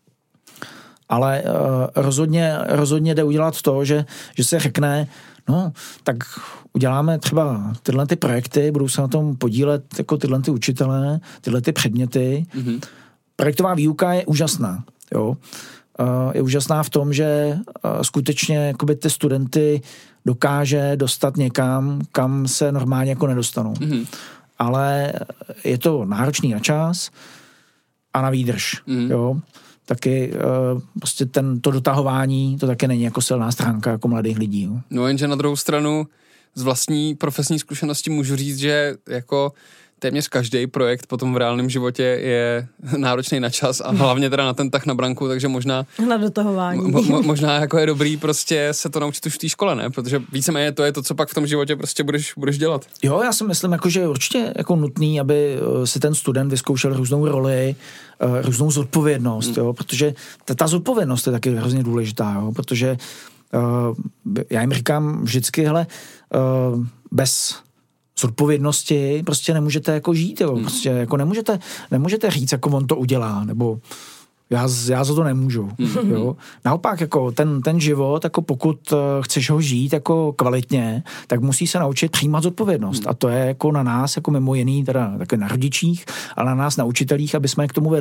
ale uh, rozhodně, rozhodně jde udělat to, že, že se řekne, no, tak uděláme třeba tyhle ty projekty, budou se na tom podílet jako tyhle ty učitelé, tyhle ty předměty. Mm-hmm. Projektová výuka je úžasná, jo. je úžasná v tom, že skutečně jakoby ty studenty dokáže dostat někam, kam se normálně jako nedostanou. Mm-hmm. Ale je to náročný na čas a na výdrž. Mm-hmm. Jo? Taky prostě ten, to dotahování, to taky není jako silná stránka jako mladých lidí. Jo? No jenže na druhou stranu z vlastní profesní zkušenosti můžu říct, že jako téměř každý projekt potom v reálném životě je náročný na čas a hlavně teda na ten tah na branku, takže možná na dotahování. Mo, mo, možná jako je dobrý prostě se to naučit už v té škole, ne? Protože víceméně to je to, co pak v tom životě prostě budeš, budeš dělat. Jo, já si myslím, jako, že je určitě jako nutný, aby si ten student vyzkoušel různou roli, různou zodpovědnost, hmm. jo? Protože ta, ta zodpovědnost je taky hrozně důležitá, jo? Protože uh, já jim říkám vždycky, hele, uh, bez zodpovědnosti prostě nemůžete jako žít, jo. Prostě jako nemůžete, nemůžete říct, jako on to udělá, nebo já, já za to nemůžu, jo. Naopak, jako ten, ten život, jako pokud chceš ho žít jako kvalitně, tak musí se naučit přijímat zodpovědnost. A to je jako na nás, jako mimo jiný, teda také na rodičích, ale na nás, na učitelích, aby jsme je k tomu vedli.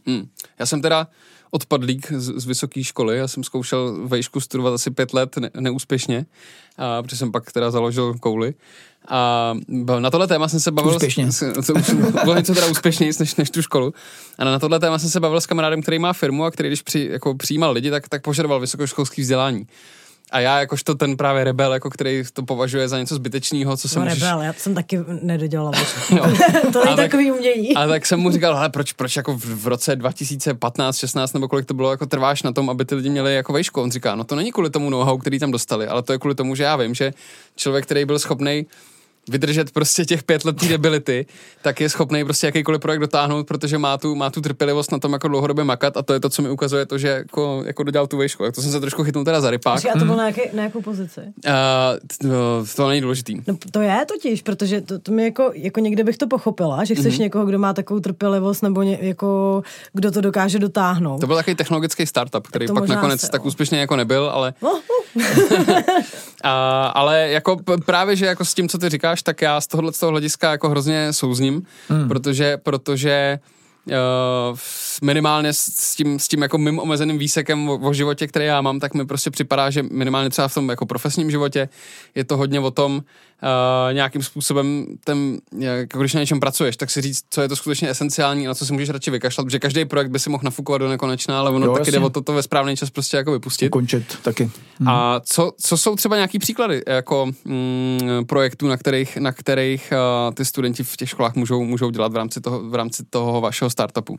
Hmm. Já jsem teda odpadlík z, z vysoké školy, já jsem zkoušel vejšku studovat asi pět let ne, neúspěšně, a protože jsem pak teda založil kouli. A na tohle téma jsem se bavil... Úspěšně. S, to už bylo něco teda úspěšnější než, než tu školu. A na tohle téma jsem se bavil s kamarádem, který má firmu a který, když při, jako přijímal lidi, tak, tak požadoval vysokoškolské vzdělání. A já jakožto ten právě rebel, jako který to považuje za něco zbytečného, co se no, můžeš... rebel, já jsem taky nedodělala. No. To je takový umění. A tak jsem mu říkal, hele, proč, proč jako v, v roce dva tisíce patnáct, šestnáct nebo kolik to bylo, jako trváš na tom, aby ty lidi měli jako vejšku. On říká, no to není kvůli tomu know-how, který tam dostali, ale to je kvůli tomu, že já vím, že člověk, který byl schopnej vydržet prostě těch pět let debility, tak je schopný prostě jakýkoliv projekt dotáhnout, protože má tu, má tu trpělivost na tom jako dlouhodobě makat a to je to, co mi ukazuje to, že jako, jako dodělal tu vejšku. Tak to jsem se trošku chytnul teda za rypák. A to bylo na, jaký, na jakou pozici? Uh, to, to není důležitý. No, to je totiž, protože to, to mi jako, jako někde bych to pochopila, že chceš mm-hmm. někoho, kdo má takovou trpělivost nebo ně, jako, kdo to dokáže dotáhnout. To byl takový technologický startup, který pak nakonec se, tak úspěšně jako nebyl, ale... Uh, uh. a, ale jako právě, že jako s tím, co ty říkáš, tak já z tohohle z toho hlediska jako hrozně souzním, hmm. protože, protože uh, minimálně s tím, s tím jako mým omezeným výsekem o, o životě, který já mám, tak mi prostě připadá, že minimálně třeba v tom jako profesním životě je to hodně o tom uh, nějakým způsobem, ten, jako když na něčem pracuješ, tak si říct, co je to skutečně esenciální, na co si můžeš radši vykašlat, protože každý projekt by si mohl nafukovat do nekonečna, ale ono jo, taky jasně. Jde o to, to ve správný čas prostě jako vypustit. Ukončit taky. Hmm. A co, co jsou třeba nějaký příklady jako mm, projektů, na kterých, na kterých uh, ty studenti v těch školách můžou, můžou dělat v rámci toho, v rámci toho vašeho startupu?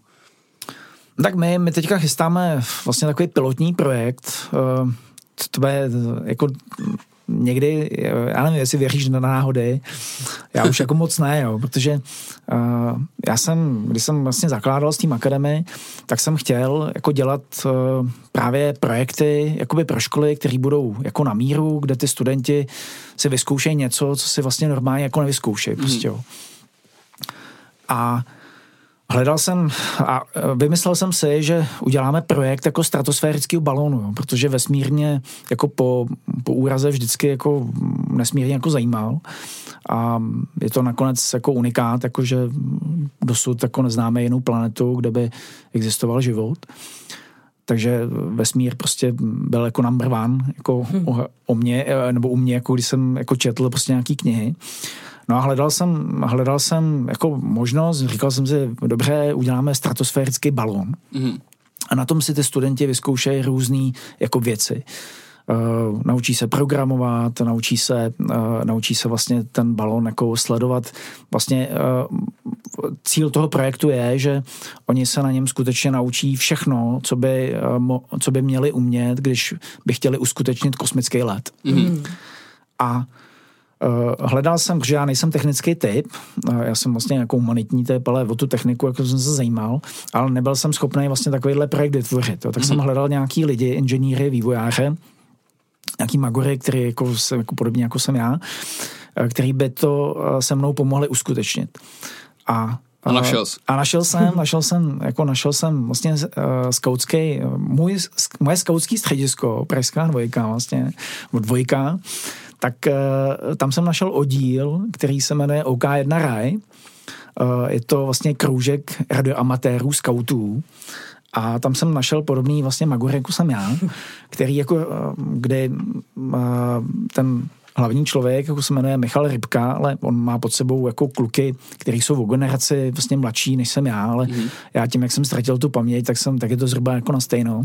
Tak my, my teďka chystáme vlastně takový pilotní projekt. Uh, to je jako někdy, já nevím, jestli věříš na náhody, já už jako moc ne, jo, protože uh, já jsem, když jsem vlastně zakládal s tím akademii, tak jsem chtěl jako dělat uh, právě projekty jakoby pro školy, které budou jako na míru, kde ty studenti si vyzkoušejí něco, co si vlastně normálně jako nevyzkoušejí, prostě, jo. A hledal jsem a vymyslel jsem si, že uděláme projekt jako stratosférického balónu, jo, protože vesmírně jako po, po úraze vždycky jako nesmírně jako zajímal a je to nakonec jako unikát, jakože dosud jako neznáme jinou planetu, kde by existoval život. Takže vesmír prostě byl jako number one, jako hmm. o, o mě, nebo u mě, jako když jsem jako četl prostě nějaký knihy. No a hledal jsem, hledal jsem jako možnost, říkal jsem si, dobře, uděláme stratosférický balón. Mm. A na tom si ty studenti vyzkoušejí různé jako věci. Uh, naučí se programovat, naučí se, uh, naučí se vlastně ten balón jako sledovat. Vlastně uh, cíl toho projektu je, že oni se na něm skutečně naučí všechno, co by, uh, mo, co by měli umět, když by chtěli uskutečnit kosmický let. Mm. A Uh, hledal jsem, protože já nejsem technický typ, uh, já jsem vlastně jako humanitní typ, ale o tu techniku jako jsem se zajímal, ale nebyl jsem schopný vlastně takovýhle projekt vytvořit. Jo. Tak mm-hmm. jsem hledal nějaký lidi, inženýry, vývojáře, nějaký magory, který jako, jako podobně jako jsem já, uh, který by to uh, se mnou pomohli uskutečnit. A A našel jsi. A našel jsem, našel jsem, jako našel jsem vlastně uh, skautský, můj, moje skautský středisko, pražská dvojka vlastně, dvojka, tak uh, tam jsem našel oddíl, který se jmenuje O K jedna Raj. Uh, je to vlastně kroužek radioamatérů, skautů. A tam jsem našel podobný vlastně magory, jako jsem já, který jako, uh, kde uh, ten hlavní člověk, jako se jmenuje Michal Rybka, ale on má pod sebou jako kluky, kteří jsou o generaci vlastně mladší, než jsem já, ale mm. já tím, jak jsem ztratil tu paměť, tak jsem, tak je to zhruba jako na stejno.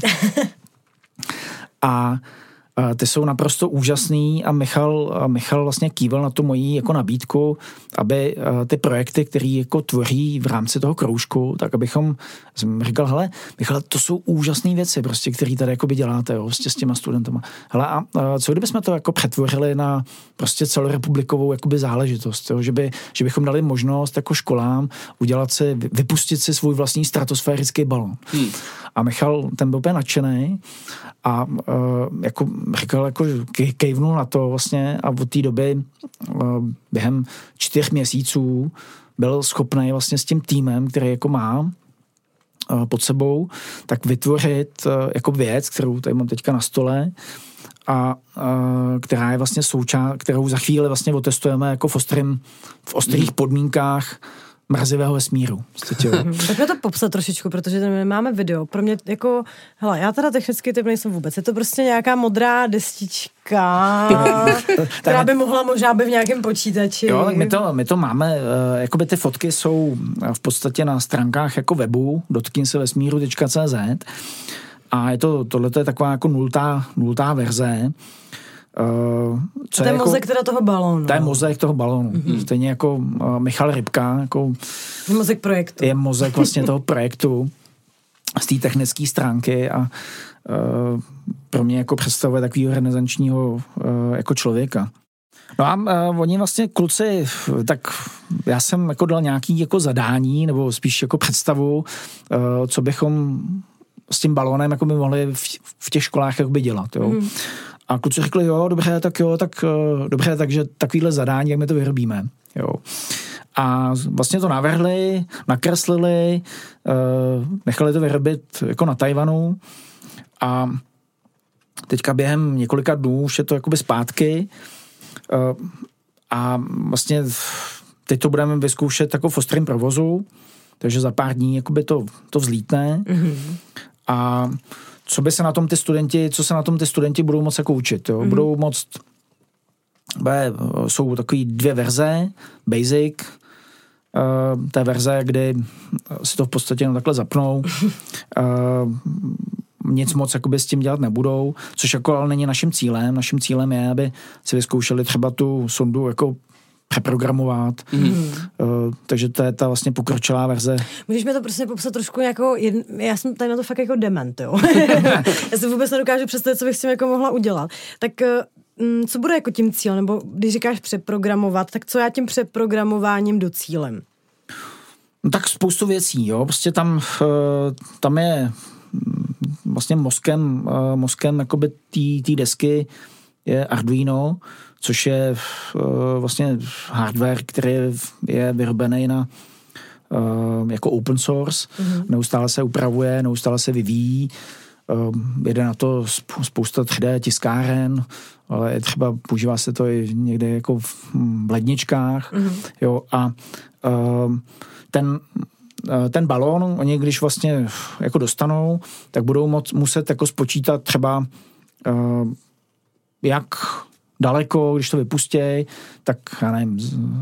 A ty jsou naprosto úžasný a Michal, a Michal vlastně kýval na tu moji jako nabídku, aby ty projekty, které jako tvoří v rámci toho kroužku, tak abychom, jsem říkal, hele, Michal, to jsou úžasné věci, prostě, které tady jakoby děláte, jo, prostě s těma studentama. Hele, a, a co kdybychom to jako přetvořili na prostě celorepublikovou jakoby záležitost, jo, že, by, že bychom dali možnost jako školám udělat si, vypustit si svůj vlastní stratosférický balon. Hmm. A Michal, ten byl úplně nadšený a uh, jako říkal, jako kejvnul na to vlastně a od té doby uh, během čtyř měsíců byl schopný vlastně s tím týmem, který jako má uh, pod sebou, tak vytvořit uh, jako věc, kterou tady mám teďka na stole a uh, která je vlastně součást, kterou za chvíli vlastně otestujeme jako v, ostrým, v ostrých mm. podmínkách mrazivého vesmíru. Pojďme to popsat trošičku, protože my máme video. Pro mě jako, hele, já teda technicky typ nejsem vůbec. Je to prostě nějaká modrá destička, která by mohla možná být v nějakém počítači. Jo, tak my to, my to máme, uh, jakoby ty fotky jsou v podstatě na stránkách jako webu dotkni se vesmíru tečka cé zet a je to, tohleto je taková jako nultá, nultá verze. Uh, co to je jako, mozek teda toho balónu. To je mozek toho balónu. Mm-hmm. Stejně jako uh, Michal Rybka. Jako je mozek projektu. Je mozek vlastně toho projektu z té technické stránky a uh, pro mě jako představuje takového renesančního uh, jako člověka. No a uh, oni vlastně kluci, tak já jsem jako dal nějaký jako zadání, nebo spíš jako představu, uh, co bychom s tím balónem jako by mohli v, v těch školách jakoby dělat, jo. Mm. A kluci řekli, jo, dobře, tak jo, tak uh, dobře, takže takovýhle zadání, jak my to vyrobíme, jo. A vlastně to navrhli, nakreslili, uh, nechali to vyrobit jako na Tajvanu a teďka během několika dnů už je to jakoby zpátky uh, a vlastně teď to budeme vyzkoušet jako v ostrém provozu, takže za pár dní jakoby to, to vzlítne mm-hmm. a co by se na tom ty studenti, co se na tom ty studenti budou moct jako učit, jo? Mm-hmm. Budou moct, bude, jsou takový dvě verze, basic, uh, té verze, kdy si to v podstatě jenom takhle zapnou, uh, nic moc jakoby s tím dělat nebudou, což jako ale není naším cílem, naším cílem je, aby si vyzkoušeli třeba tu sondu jako přeprogramovat. Mm. Uh, takže to je ta vlastně pokročilá verze. Můžeš mi to prostě popsat trošku jako, jedn... já jsem tady na to fakt jako dement, jo. Já si vůbec nedokážu představit, co bych s tím jako mohla udělat. Tak uh, co bude jako tím cílem, nebo když říkáš přeprogramovat, tak co já tím přeprogramováním docílem? No tak spoustu věcí, jo. Prostě tam, uh, tam je vlastně mozkem, uh, mozkem jakoby té desky je Arduino, což je uh, vlastně hardware, který je vyrobený na uh, jako open source. Mm-hmm. Neustále se upravuje, neustále se vyvíjí. Uh, jede na to spousta tři dé tiskáren, ale třeba používá se to i někde jako v ledničkách. Mm-hmm. Jo, a uh, ten ten balón, oni když vlastně jako dostanou, tak budou moc, muset jako spočítat třeba uh, jak daleko, když to vypustějí, tak já nevím,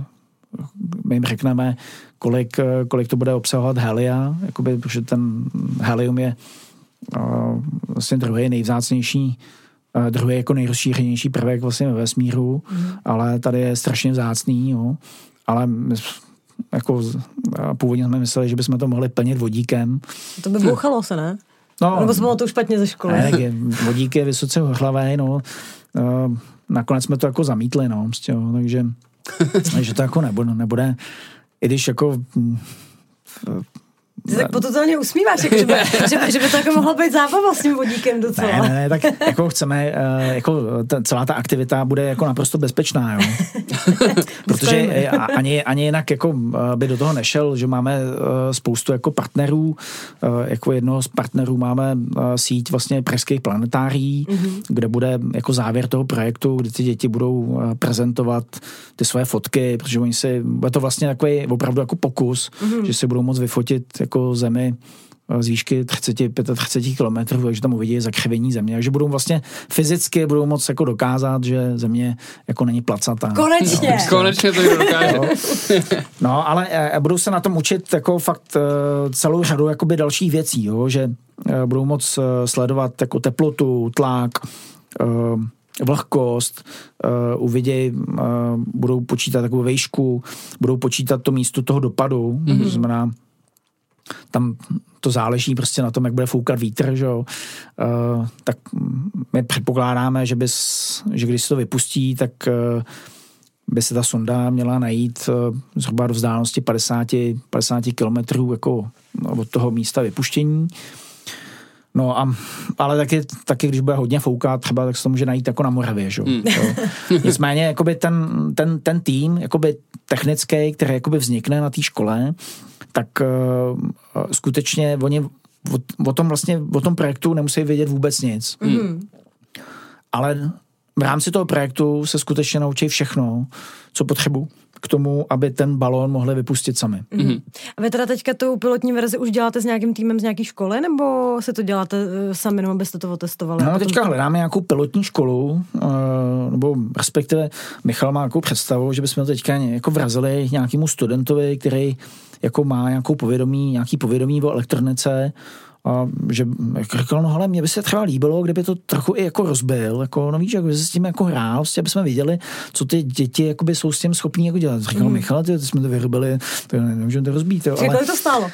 my jim řekneme, kolik, kolik to bude obsahovat helia, jakoby, protože ten helium je uh, vlastně druhý nejvzácnější, uh, druhý jako nejrozšířenější prvek vlastně ve vesmíru, mm. ale tady je strašně vzácný, jo. Ale my, jako původně jsme mysleli, že bychom to mohli plnit vodíkem. To by bouchalo se, ne? No, nebo jsme bylo to už špatně ze školy. Ne, tak je, vodík je vysoce hořlavý, no. Uh, nakonec jsme to jako zamítli, no. Prostě, jo, takže, takže to jako nebude, nebude. I když jako... Uh, Ty tak pototálně usmíváš, jako, že, by, že, by, že by to jako mohlo být zábava s tím vodíkem docela. Ne, ne, ne, tak jako chceme, jako ta, celá ta aktivita bude jako naprosto bezpečná, jo. Protože ani, ani jinak jako by do toho nešel, že máme spoustu jako partnerů, jako jednoho z partnerů máme síť vlastně pražských planetárií, mm-hmm. kde bude jako závěr toho projektu, kde ty děti budou prezentovat ty svoje fotky, protože oni si, bude to vlastně takový opravdu jako pokus, mm-hmm. že si budou moct vyfotit jako zemi z výšky třicet pět třicet kilometrů, takže tam uvidí zakřivení země. Takže budou vlastně fyzicky budou moct jako dokázat, že země jako není placatá. Konečně! No, konečně to dokáže. No, ale budou se na tom učit jako fakt celou řadu jakoby dalších věcí, jo? Že budou moct sledovat jako teplotu, tlak, vlhkost, uh, uviděj, uh, budou počítat takovou výšku, budou počítat to místo toho dopadu, mm-hmm. to znamená, tam to záleží prostě na tom, jak bude foukat vítr, že jo. Uh, tak my předpokládáme, že, bys, že když se to vypustí, tak uh, by se ta sonda měla najít uh, zhruba do vzdálenosti padesát kilometrů jako od toho místa vypuštění. No a, ale taky, taky, když bude hodně foukat třeba, tak se to může najít jako na Moravě, že? Mm. Nicméně, jakoby ten, ten, ten tým, jakoby technický, který jakoby vznikne na té škole, tak uh, skutečně oni o, o tom vlastně, o tom projektu nemusí vědět vůbec nic. Mm. Ale v rámci toho projektu se skutečně naučí všechno, co potřebují k tomu, aby ten balón mohli vypustit sami. Mm-hmm. A vy teda teďka tu pilotní verzi už děláte s nějakým týmem z nějaké školy, nebo se to děláte sami, nebo byste to otestovali? No, teďka hledáme nějakou pilotní školu, nebo respektive Michal má nějakou představu, že bychom to teďka jako vrazili nějakému studentovi, který jako má nějakou povědomí, nějaký povědomí o elektronice, a že jako řekl, no hele, mně by se třeba líbilo, kdyby to trochu i jako rozbil, jako, no víš, jak by se s tím jako hrál, prostě, aby jsme viděli, co ty děti jakoby jsou s tím schopní jako dělat. Říkal, mm. Michal, ty, ty jsme to vyrobili, to nemůžeme to rozbít. Jo, ale... to stálo?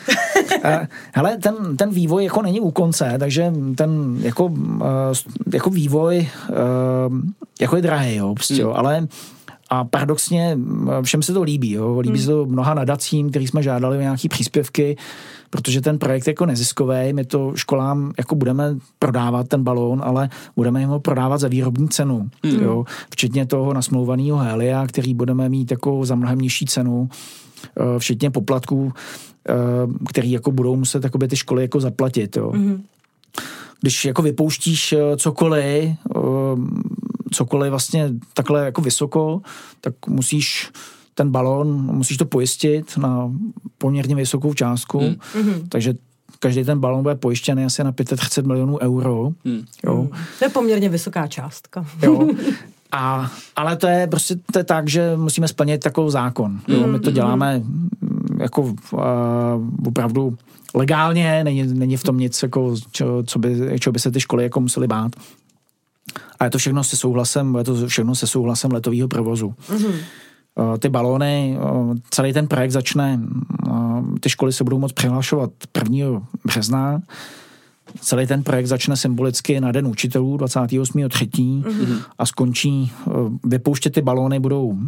Hele, ten, ten vývoj jako není u konce, takže ten jako, uh, jako vývoj uh, jako je drahý, jo, prostě, mm. jo, ale a paradoxně všem se to líbí, jo, líbí mm. se to mnoha nadacím, který jsme žádali o nějaký příspěvky, protože ten projekt jako neziskový, my to školám jako budeme prodávat ten balón, ale budeme ho prodávat za výrobní cenu, mm. jo, včetně toho nasmlouvaného helia, který budeme mít jako za mnohem nižší cenu, včetně poplatků, který jako budou muset jakoby ty školy jako zaplatit, jo. Mm. Když jako vypouštíš cokoliv, cokoliv vlastně takhle jako vysoko, tak musíš ten balón, musíš to pojistit na poměrně vysokou částku, mm. takže každý ten balón bude pojištěný asi na třicet pět milionů euro. Mm. Jo. To je poměrně vysoká částka. Jo. A, ale to je prostě to je tak, že musíme splnit takový zákon. Jo. My to děláme jako uh, opravdu legálně, není, není v tom nic, jako, čo, co by, čo by se ty školy jako musely bát. A je to všechno se souhlasem, je to všechno se souhlasem letového provozu. Mm-hmm. Ty balóny, celý ten projekt začne, ty školy se budou moct přihlašovat prvního března, celý ten projekt začne symbolicky na Den učitelů dvacátého osmého třetího Mm-hmm. a skončí, vypouštět ty balóny budou uh,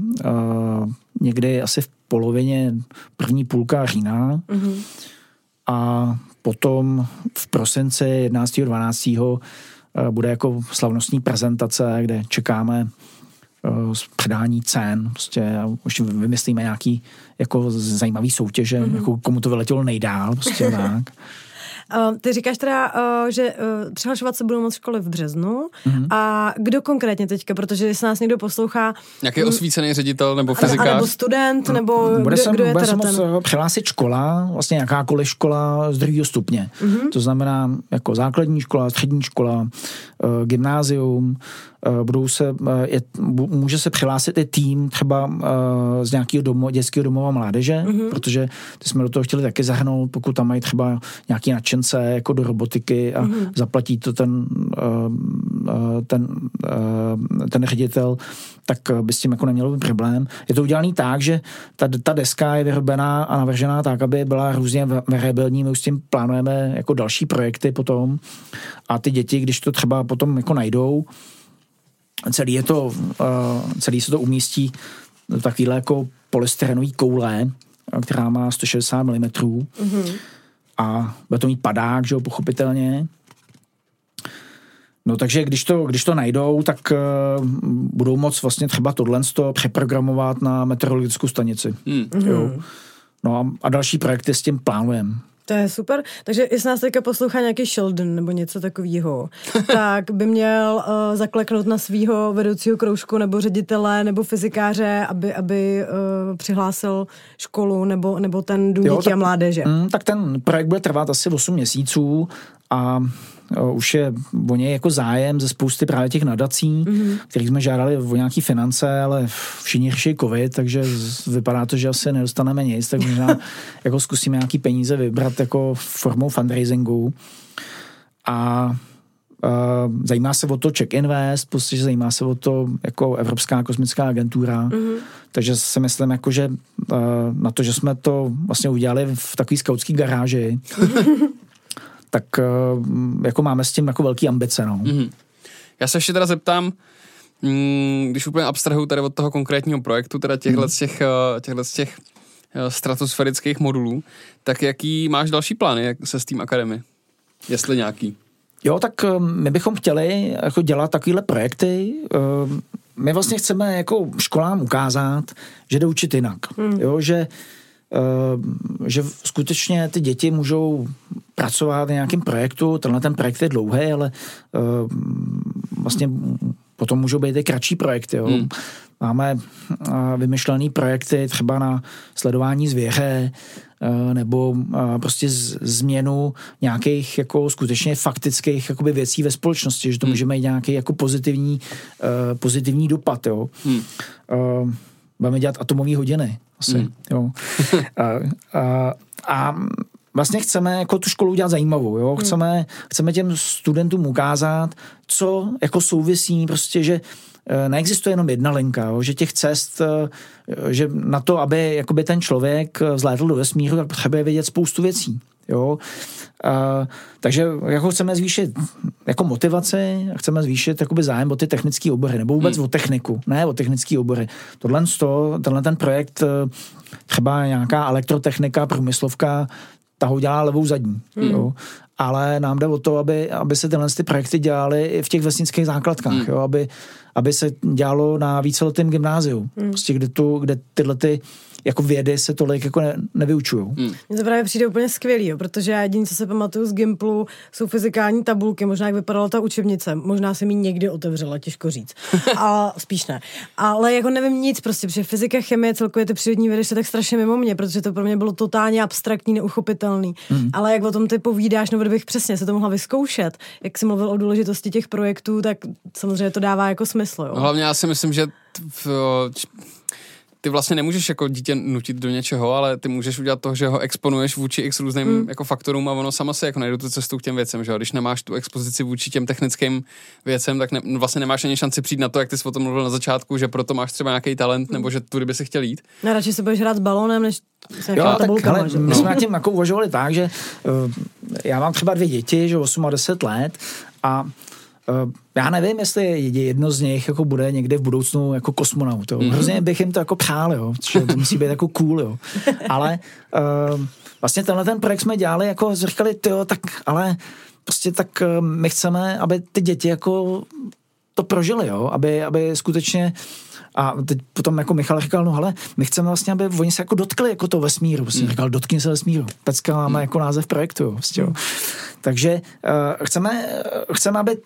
někdy asi v polovině první půlka října mm-hmm. a potom v prosinci jedenáctého dvanáctého bude jako slavnostní prezentace, kde čekáme uh, předání cen, prostě už vymyslíme nějaký jako zajímavý soutěže, mm-hmm. jako komu to vyletělo nejdál, prostě tak. Uh, ty říkáš teda, uh, že uh, přihlašovat se budou moc školy v březnu. Mm-hmm. A kdo konkrétně teďka, protože jestli nás někdo poslouchá... Nějaký m- osvícený ředitel nebo fyzikář? A nebo student, nebo bude kdo, sem, kdo je bude teda se ten? moc přihlásit škola, vlastně jakákoliv škola z druhého stupně. Mm-hmm. To znamená jako základní škola, střední škola, uh, gymnázium, budou se, je, může se přihlásit i tým třeba uh, z nějakého domo, dětského domova mládeže, mm-hmm. protože ty jsme do toho chtěli taky zahrnout, pokud tam mají třeba nějaký nadšence jako do robotiky a mm-hmm. zaplatí to ten, uh, ten, uh, ten ředitel, tak by s tím jako nemělo být problém. Je to udělané tak, že ta, ta deska je vyrobená a navržená tak, aby byla různě variabilní. My už s tím plánujeme jako další projekty potom a ty děti, když to třeba potom jako najdou, Celý, je to, uh, celý se to umístí do takovýhle jako polystyrenový koule, která má sto šedesát milimetrů mm-hmm. a bude to mít padák, že jo, pochopitelně. No takže když to, když to najdou, tak uh, budou moct vlastně třeba tohle přeprogramovat na meteorologickou stanici. Mm-hmm. Jo. No a, a další projekty s tím plánujeme. To je super. Takže jestli nás teďka poslouchá nějaký Sheldon nebo něco takového, tak by měl uh, zakleknout na svýho vedoucího kroužku nebo ředitele nebo fyzikáře, aby, aby uh, přihlásil školu nebo, nebo ten dům dětí a mládeže. Mm, tak ten projekt bude trvat asi osm měsíců a uh, už je o něj jako zájem ze spousty právě těch nadací, mm-hmm. kterých jsme žádali o nějaký finance, ale všichni řeší covid, takže vypadá to, že asi nedostaneme nic, tak možná jako zkusíme nějaký peníze vybrat jako formou fundraisingu. A uh, zajímá se o to Czech Invest, prostě zajímá se o to jako Evropská kosmická agentura, mm-hmm. takže si myslím, jako, že uh, na to, že jsme to vlastně udělali v takové skautské garáži, tak uh, jako máme s tím jako velký ambice. No. Mm-hmm. Já se ještě teda zeptám, mm, když úplně abstrahuju tady od toho konkrétního projektu, teda těchhle z těch, těchhle z těch stratosférických modulů, tak jaký máš další plány se Steam Academy? Jestli nějaký? Jo, tak my bychom chtěli jako dělat takovéhle projekty. My vlastně chceme jako školám ukázat, že jde učit jinak. Hmm. Jo, že, že skutečně ty děti můžou pracovat na nějakém projektu. Tenhle ten projekt je dlouhý, ale vlastně potom můžou být i kratší projekty. Jo. Hmm. Máme uh, vymyšlený projekty třeba na sledování zvěře uh, nebo uh, prostě z, změnu nějakých jako skutečně faktických jakoby věcí ve společnosti, že to hmm. může mít nějaký jako pozitivní, uh, pozitivní dopad. Jo. Hmm. Uh, budeme dělat atomové hodiny asi. Hmm. Jo. a, a, a vlastně chceme jako tu školu udělat zajímavou, jo? Chceme, chceme těm studentům ukázat, co jako souvisí prostě, že neexistuje jenom jedna linka, jo? Že těch cest, že na to, aby jakoby ten člověk zlétl do vesmíru, tak potřebuje vědět spoustu věcí, jo? A, takže jako chceme zvýšit jako motivaci, chceme zvýšit jakoby zájem o ty technické obory, nebo vůbec hmm. o techniku, ne o technické obory. Tohle, tenhle ten projekt, třeba nějaká elektrotechnika, průmyslovka, ta ho dělá levou zadní. Hmm. Jo. Ale nám jde o to, aby, aby se tyhle ty projekty dělaly i v těch vesnických základkách, hmm. jo, aby, aby se dělalo na víceletém gymnáziu, hmm. prostě kde, tu, kde tyhle ty jako vědy se tolik jako ne, nevyučujou. Hmm. Mně to právě přijde úplně skvělý, jo, protože já jediný, co se pamatuju z Gimplu, jsou fyzikální tabulky, možná jak vypadala ta učebnice, možná jsem ji někdy otevřela, těžko říct. A spíš ne. Ale jako nevím nic prostě, protože fyzika, chemie, celkově ty přírodní vědy se tak strašně mimo mě, protože to pro mě bylo totálně abstraktní, neuchopitelný. Hmm. Ale jak o tom ty povídáš, nebo kdybych přesně se to mohla vyzkoušet, jak jsi mluvil o důležitosti těch projektů, tak samozřejmě to dává jako smysl. Jo. No, hlavně já si myslím, že v, ty vlastně nemůžeš jako dítě nutit do něčeho, ale ty můžeš udělat to, že ho exponuješ vůči x různým mm. jako faktorům a ono sama se jako najde tu cestu k těm věcem, že jo? Když nemáš tu expozici vůči těm technickým věcem, tak ne, vlastně nemáš ani šanci přijít na to, jak ty jsi o tom mluvil na začátku, že proto máš třeba nějaký talent, mm. nebo že tudy by si chtěl jít. No, radši se budeš hrát s balónem, než se jo, tabulkama, tak, ale my jsme na tím jako uvažovali tak, že uh, já mám třeba dvě děti, že osm a deset let a Uh, já nevím, jestli jedno z nich jako bude někde v budoucnu jako kosmonaut. Jo. Mm-hmm. Hrozně bych jim to jako přál, jo, že to musí být jako cool, jo. Ale uh, vlastně tenhle ten projekt jsme dělali, jako říkali, tyjo, tak ale prostě tak uh, my chceme, aby ty děti jako to prožili, jo, aby, aby skutečně a teď potom jako Michal říkal, no hele, my chceme vlastně, aby oni se jako dotkli jako to vesmíru. Vlastně mm. říkal, dotkni se vesmíru. Pecka máme mm. jako název projektu, jo, vlastně, jo. Takže uh, chceme, chceme, aby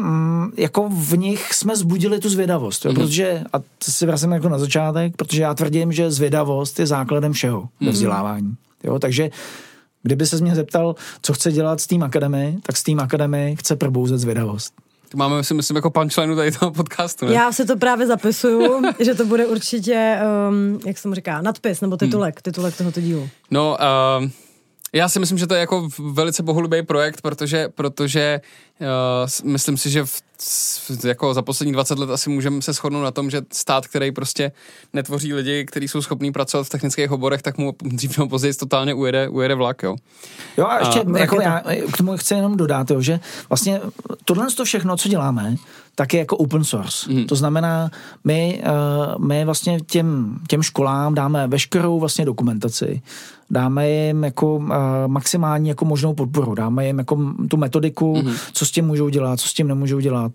jako v nich jsme zbudili tu zvědavost, jo, mm. protože, a to si vracím jako na začátek, protože já tvrdím, že zvědavost je základem všeho mm. ve vzdělávání. Jo, takže kdyby se mě zeptal, co chce dělat s Steam Academy, tak Steam Academy chce probouzet zvědavost. To máme, si myslím, jako punchline tady toho podcastu, ne? Já se to právě zapisuju, že to bude určitě, um, jak se mu říká, nadpis nebo titulek, mm. titulek tohoto dílu. No, uh... já si myslím, že to je jako velice bohulibý projekt, protože, protože uh, myslím si, že v, v, jako za poslední dvacet let asi můžeme se shodnout na tom, že stát, který prostě netvoří lidi, kteří jsou schopní pracovat v technických oborech, tak mu dřív nebo později totálně ujede, ujede vlak, jo. Jo a ještě a, jako já k tomu chci jenom dodat, jo, že vlastně tohle to všechno, co děláme, tak je jako open source. Mm. To znamená, my, uh, my vlastně těm, těm školám dáme veškerou vlastně dokumentaci, dáme jim jako uh, maximální jako možnou podporu, dáme jim jako tu metodiku, mm. co s tím můžou dělat, co s tím nemůžou dělat.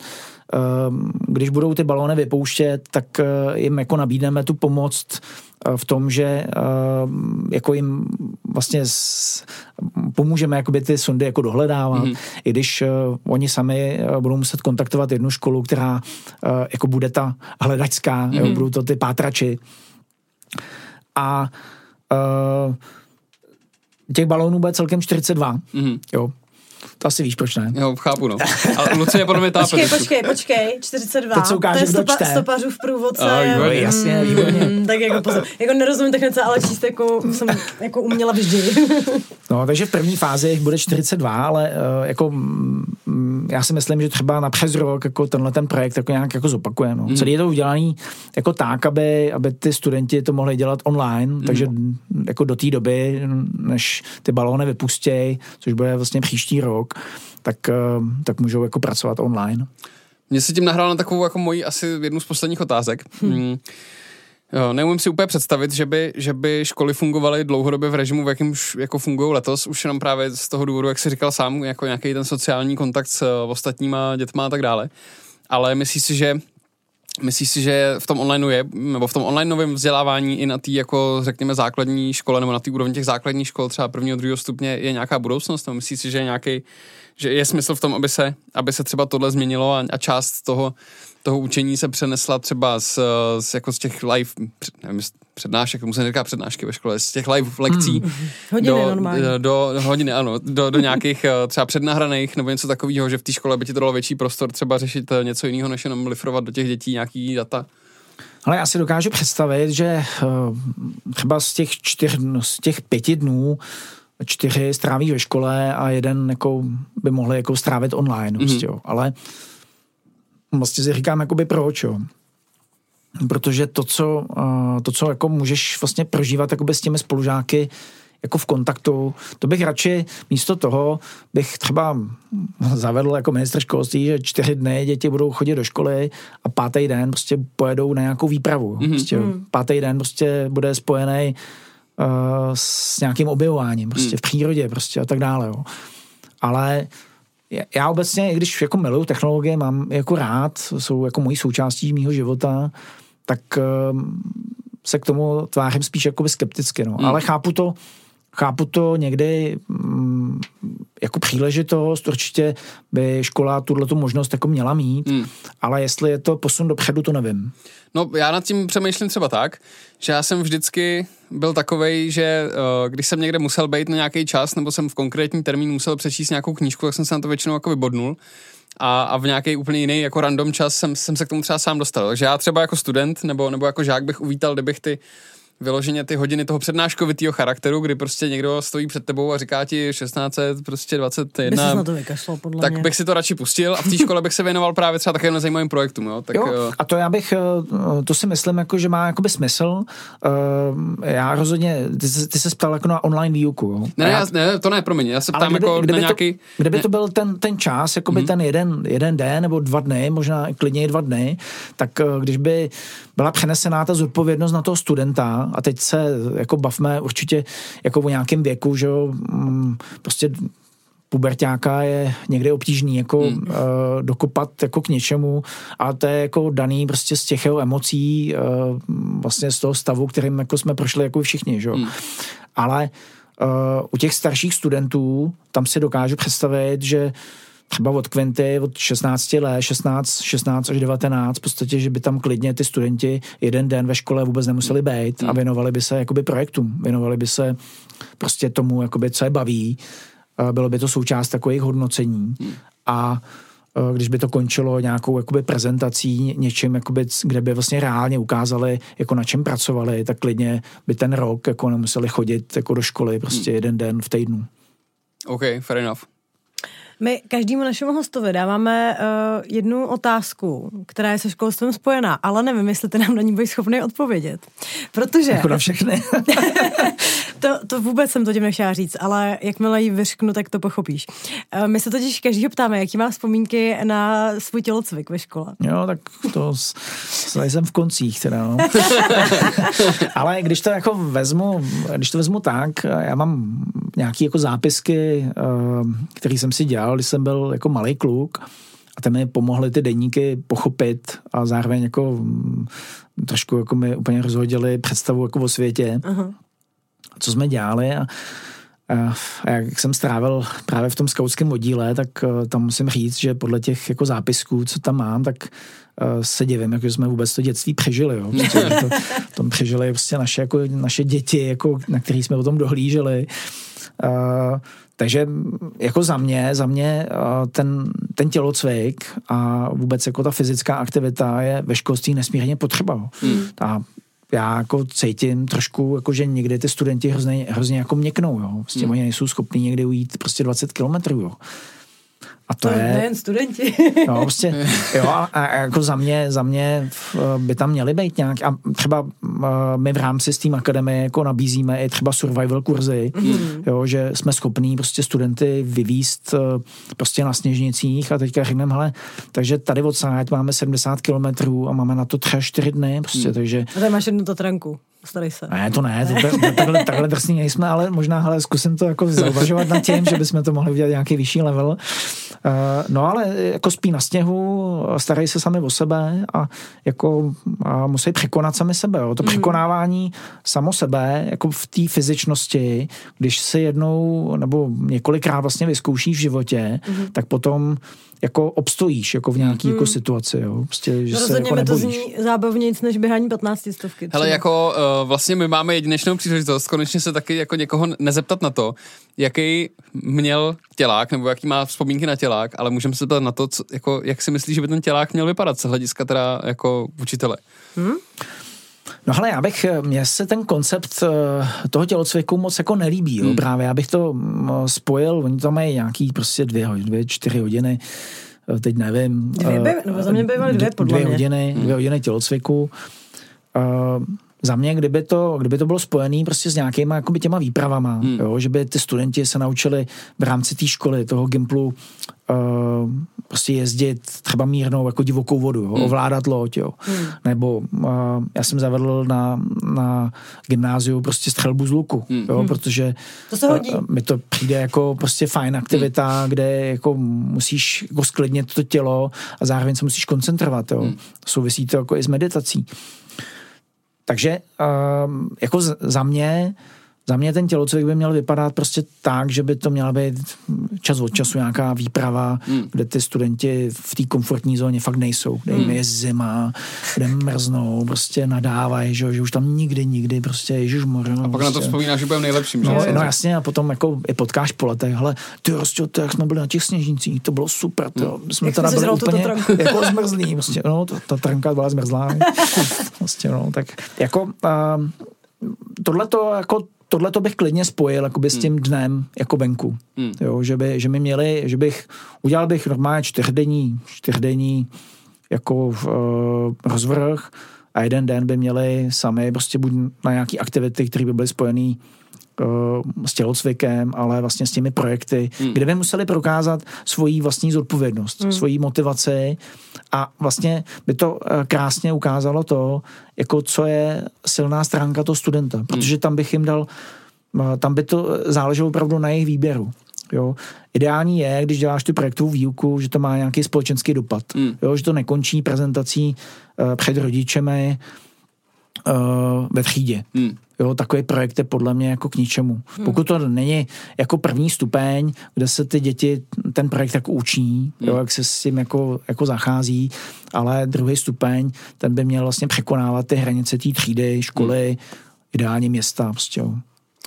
Uh, když budou ty balóny vypouštět, tak uh, jim jako nabídneme tu pomoc uh, v tom, že uh, jako jim vlastně s, pomůžeme jakoby ty sondy jako dohledávat, mm. i když uh, oni sami uh, budou muset kontaktovat jednu školu, která uh, jako bude ta hledačská, mm. jo, budou to ty pátrači. A uh, těch balónů bude celkem čtyřicet dva. Mm. Jo. To asi víš, proč ne? Jo, chápu, no. Ale Lucie je podle mě tápe. Počkej, počkej, počkej, čtyřicet dva. Teď se ukáže, to je stopa, kdo čte. stopařů v průvodce. A, jo, jasně, výborně. Mm, tak jako pozor. Jako nerozumím technice, ale číst jako jsem jako uměla vždy. No, takže v první fázi jich bude čtyřicet dva, ale uh, jako mm, já si myslím, že třeba na přes rok jako tenhle ten projekt jako nějak jako zopakuje. No. Mm. Celý je to udělaný jako tak, aby, aby ty studenti to mohli dělat online, mm. takže jako do té doby, než ty balóny vypustějí, což bude vlastně příští rok, tak, tak můžou jako pracovat online. Mě se tím nahrál na takovou jako moji asi jednu z posledních otázek. Hmm. Jo, neumím si úplně představit, že by, že by školy fungovaly dlouhodobě v režimu, v jakém jako fungují letos, už jenom právě z toho důvodu, jak jsi říkal sám, jako nějaký ten sociální kontakt s ostatníma dětma a tak dále. Ale myslíš si, že Myslíš si, že v tom online je, nebo v tom online novém vzdělávání i na té, jako řekněme, základní škole, nebo na té úrovni těch základních škol, třeba prvního, druhého stupně, je nějaká budoucnost? Nebo myslíš si, že je nějaký, že je smysl v tom, aby se, aby se třeba tohle změnilo a, a část toho, toho učení se přenesla třeba z, z, jako z těch live, nevím, přednášek, tomu se neříká přednášky ve škole, z těch live lekcí hmm. hodiny do, normálně. Do, do hodiny, ano, do, do nějakých třeba přednahraných nebo něco takového, že v té škole by ti to dalo větší prostor třeba řešit něco jiného, než jenom lifrovat do těch dětí nějaký data. Ale já si dokážu představit, že uh, třeba z těch čtyř, z těch pěti dnů čtyři stráví ve škole a jeden jako by mohli jako strávit online. Mm-hmm. Prostě, jo. Ale vlastně si říkám, jakoby proč, jo. Protože to, co, uh, to, co jako můžeš vlastně prožívat jakoby s těmi spolužáky jako v kontaktu, to bych radši místo toho bych třeba zavedl jako ministr školství, že čtyři dny děti budou chodit do školy a pátý den prostě pojedou na nějakou výpravu. Mm-hmm. Prostě, pátý den prostě bude spojený uh, s nějakým objevováním prostě mm. v přírodě prostě a tak dále. Jo. Ale já obecně, i když jako miluju technologie, mám jako rád, jsou jako mojí součástí mýho života, tak uh, se k tomu tvářím spíš jakoby skepticky. No. Mm. Ale chápu to, Chápu to někdy mm, jako příležitost, určitě by škola tuhletu možnost jako měla mít, hmm. ale jestli je to posun dopředu, to nevím. No já nad tím přemýšlím třeba tak, že já jsem vždycky byl takovej, že uh, když jsem někde musel být na nějaký čas, nebo jsem v konkrétní termín musel přečíst nějakou knížku, tak jsem se na to většinou jako vybodnul. A, a v nějaký úplně jiný jako random čas jsem, jsem se k tomu třeba sám dostal. Takže já třeba jako student nebo, nebo jako žák bych uvítal, kdybych ty vyloženě ty hodiny toho přednáškovitýho charakteru, kdy prostě někdo stojí před tebou a říká ti šestnáct set, prostě dvacet jedna. By na to vykašlo, podle tak mě. bych si to radši pustil a v té škole bych se věnoval právě třeba takovým zajímavým projektům. Jo? Tak, jo, a to já bych, to si myslím, jako, že má jakoby smysl. Já rozhodně, ty, ty se ptal jako na online výuku. Jo? Ne, já, ne, to ne, promiň, já se ptám kdyby, jako kdyby na nějaký... To, kdyby ne. to byl ten, ten čas, jakoby mm-hmm. ten jeden, jeden den nebo dva dny, možná klidně i dva dny, tak když by byla přenesená ta zodpovědnost na toho studenta a teď se jako bavme určitě jako o nějakém věku, že jo, prostě puberťáka je někdy obtížný jako hmm. uh, dokopat jako k něčemu a to je jako daný prostě z těch jeho emocí, uh, vlastně z toho stavu, kterým jako jsme prošli jako všichni, že jo. Hmm. Ale uh, u těch starších studentů tam si dokážu představit, že třeba od Quinty, od šestnácti let, šestnáct, šestnáct až devatenáct, v podstatě, že by tam klidně ty studenti jeden den ve škole vůbec nemuseli být a věnovali by se jakoby projektům, věnovali by se prostě tomu, jakoby, co je baví, bylo by to součást takových hodnocení a když by to končilo nějakou jakoby prezentací, něčím, jakoby, kde by vlastně reálně ukázali, jako na čem pracovali, tak klidně by ten rok jako nemuseli chodit jako do školy prostě jeden den v týdnu. OK, fair enough. My každému našemu hostovi dáváme uh, jednu otázku, která je se školstvím spojená, ale nevím, jestli ty nám na ní budeš schopný odpovědět. Protože... Jako na všechny. to, to vůbec jsem to tím nechtěla říct, ale jakmile ji vyřknu, tak to pochopíš. Uh, my se totiž každýho ptáme, jaký má vzpomínky na svůj tělocvik ve škole. Jo, tak to jsem v koncích teda, no. Ale když to jako vezmu, když to vezmu tak, já mám nějaký jako zápisky, uh, který jsem si dělal, když jsem byl jako malej kluk a tam mi pomohly ty deníky pochopit a zároveň jako trošku jako mi úplně rozhodili představu jako o světě, uh-huh. co jsme dělali a, a, a jak jsem strávil právě v tom skautském oddíle, tak uh, tam musím říct, že podle těch jako zápisků, co tam mám, tak uh, se divím, jako jsme vůbec to dětství přežili, jo. Prostě, to, tom přežili prostě naše, jako, naše děti, jako, na který jsme o tom dohlíželi. Uh, takže jako za mě, za mě ten, ten tělocvik a vůbec jako ta fyzická aktivita je ve školství nesmírně potřeba. Hmm. A já jako cítím trošku, jako že někdy ty studenti hrozně, hrozně jako měknou, jo. Prostě hmm. oni nejsou schopní někdy ujít prostě dvacet kilometrů, jo. A to, to je... nejen studenti. No, prostě, jo, a, a jako za mě, za mě by tam měly být nějak, a třeba my v rámci s tým akademie jako nabízíme i třeba survival kurzy, mm. jo, že jsme schopní prostě studenty vyvízt prostě na Sněžnicích a teďka řekneme, hele, takže tady odsáď máme sedmdesát kilometrů a máme na to třeba čtyři dny, prostě, mm. takže... A tady máš jednu Tatranku. Starej se. Ne, to ne, to, to, takhle, takhle drsný nejsme, ale možná hele, zkusím to jako zauvažovat nad tím, že bychom to mohli udělat nějaký vyšší level. Uh, no ale jako spí na sněhu, starají se sami o sebe a jako a musí překonat sami sebe. Jo. To mm. překonávání samo sebe, jako v té fyzičnosti, když si jednou nebo několikrát vlastně vyzkoušíš v životě, mm. tak potom jako obstojíš jako v nějaký mm. jako situaci, jo. Prostě, že no, se jako mi to nebojíš. zní zábavnějc než běhání patnáctistovky. Hele, jako uh, vlastně my máme jedinečnou příležitost konečně se taky jako někoho nezeptat na to, jaký měl tělák, nebo jaký má vzpomínky na tělák, ale můžeme se zeptat na to, co, jako, jak si myslíš, že by ten tělák měl vypadat z hlediska teda jako učitele. Hmm? No hele, já bych, mně se ten koncept toho tělocviku moc jako nelíbí, jo, hmm. právě, já bych to spojil, oni tam mají nějaký prostě dvě, dvě, čtyři hodiny, teď nevím. Dvě, by, nebo za mě bývaly dvě, podle dvě mě. Hodiny, hmm. dvě hodiny tělocviku. Uh, za mě, kdyby to, kdyby to bylo spojené prostě s nějakýma jakoby těma výpravama, hmm. jo, že by ty studenti se naučili v rámci té školy, toho Gimplu, uh, prostě jezdit třeba mírnou jako divokou vodu, jo, hmm. ovládat loď, jo. Hmm. Nebo uh, já jsem zavedl na, na gymnáziu prostě střelbu z luku, hmm. jo, protože to se hodí. Uh, mi to přijde jako prostě fajn aktivita, hmm. kde jako musíš jako sklidnit to tělo a zároveň se musíš koncentrovat, jo. Hmm. Souvisí to jako i s meditací. Takže um, jako za mě, za mě ten tělocvik by měl vypadat prostě tak, že by to měla být čas od času nějaká výprava, hmm. kde ty studenti v té komfortní zóně fakt nejsou, kde jim je zima, kde mrznou, prostě nadávají, že, že už tam nikdy, nikdy prostě ježišmor. A pak prostě. na to vzpomínáš, že budeme nejlepším. No, že? no jasně, a potom jako i potkáš po letech, hele, ty Rostě, jak jsme byli na těch sněžnicích, to bylo super, to, my jsme teda byli úplně jako zmrzlí, prostě, no, to, ta tranka byla zmrzlá, prostě, no, tak jako uh, tohleto jako tohle to bych klidně spojil jakoby s tím hmm. dnem jako venku. Hmm. Jo, že, by, že mi měli, že bych, udělal bych normálně čtyřdenní, čtyřdenní jako uh, rozvrh a jeden den by měli sami prostě buď na nějaký aktivity, které by byly spojený uh, s tělocvikem, ale vlastně s těmi projekty, hmm. kde by museli prokázat svoji vlastní zodpovědnost, hmm. svoji motivaci a vlastně by to uh, krásně ukázalo to, jako co je silná stránka toho studenta, protože hmm. tam bych jim dal, uh, tam by to záleželo opravdu na jejich výběru. Jo. Ideální je, když děláš tu projektovou výuku, že to má nějaký společenský dopad. Hmm. Jo, že to nekončí prezentací uh, před rodičemi uh, ve třídě. Hmm. Jo, takový projekt je podle mě jako k ničemu. Hmm. Pokud to není jako první stupeň, kde se ty děti ten projekt jako učí, hmm. jo, jak se s tím jako, jako zachází, ale druhý stupeň, ten by měl vlastně překonávat ty hranice té třídy, školy, hmm. ideálně města. Prostě, jo.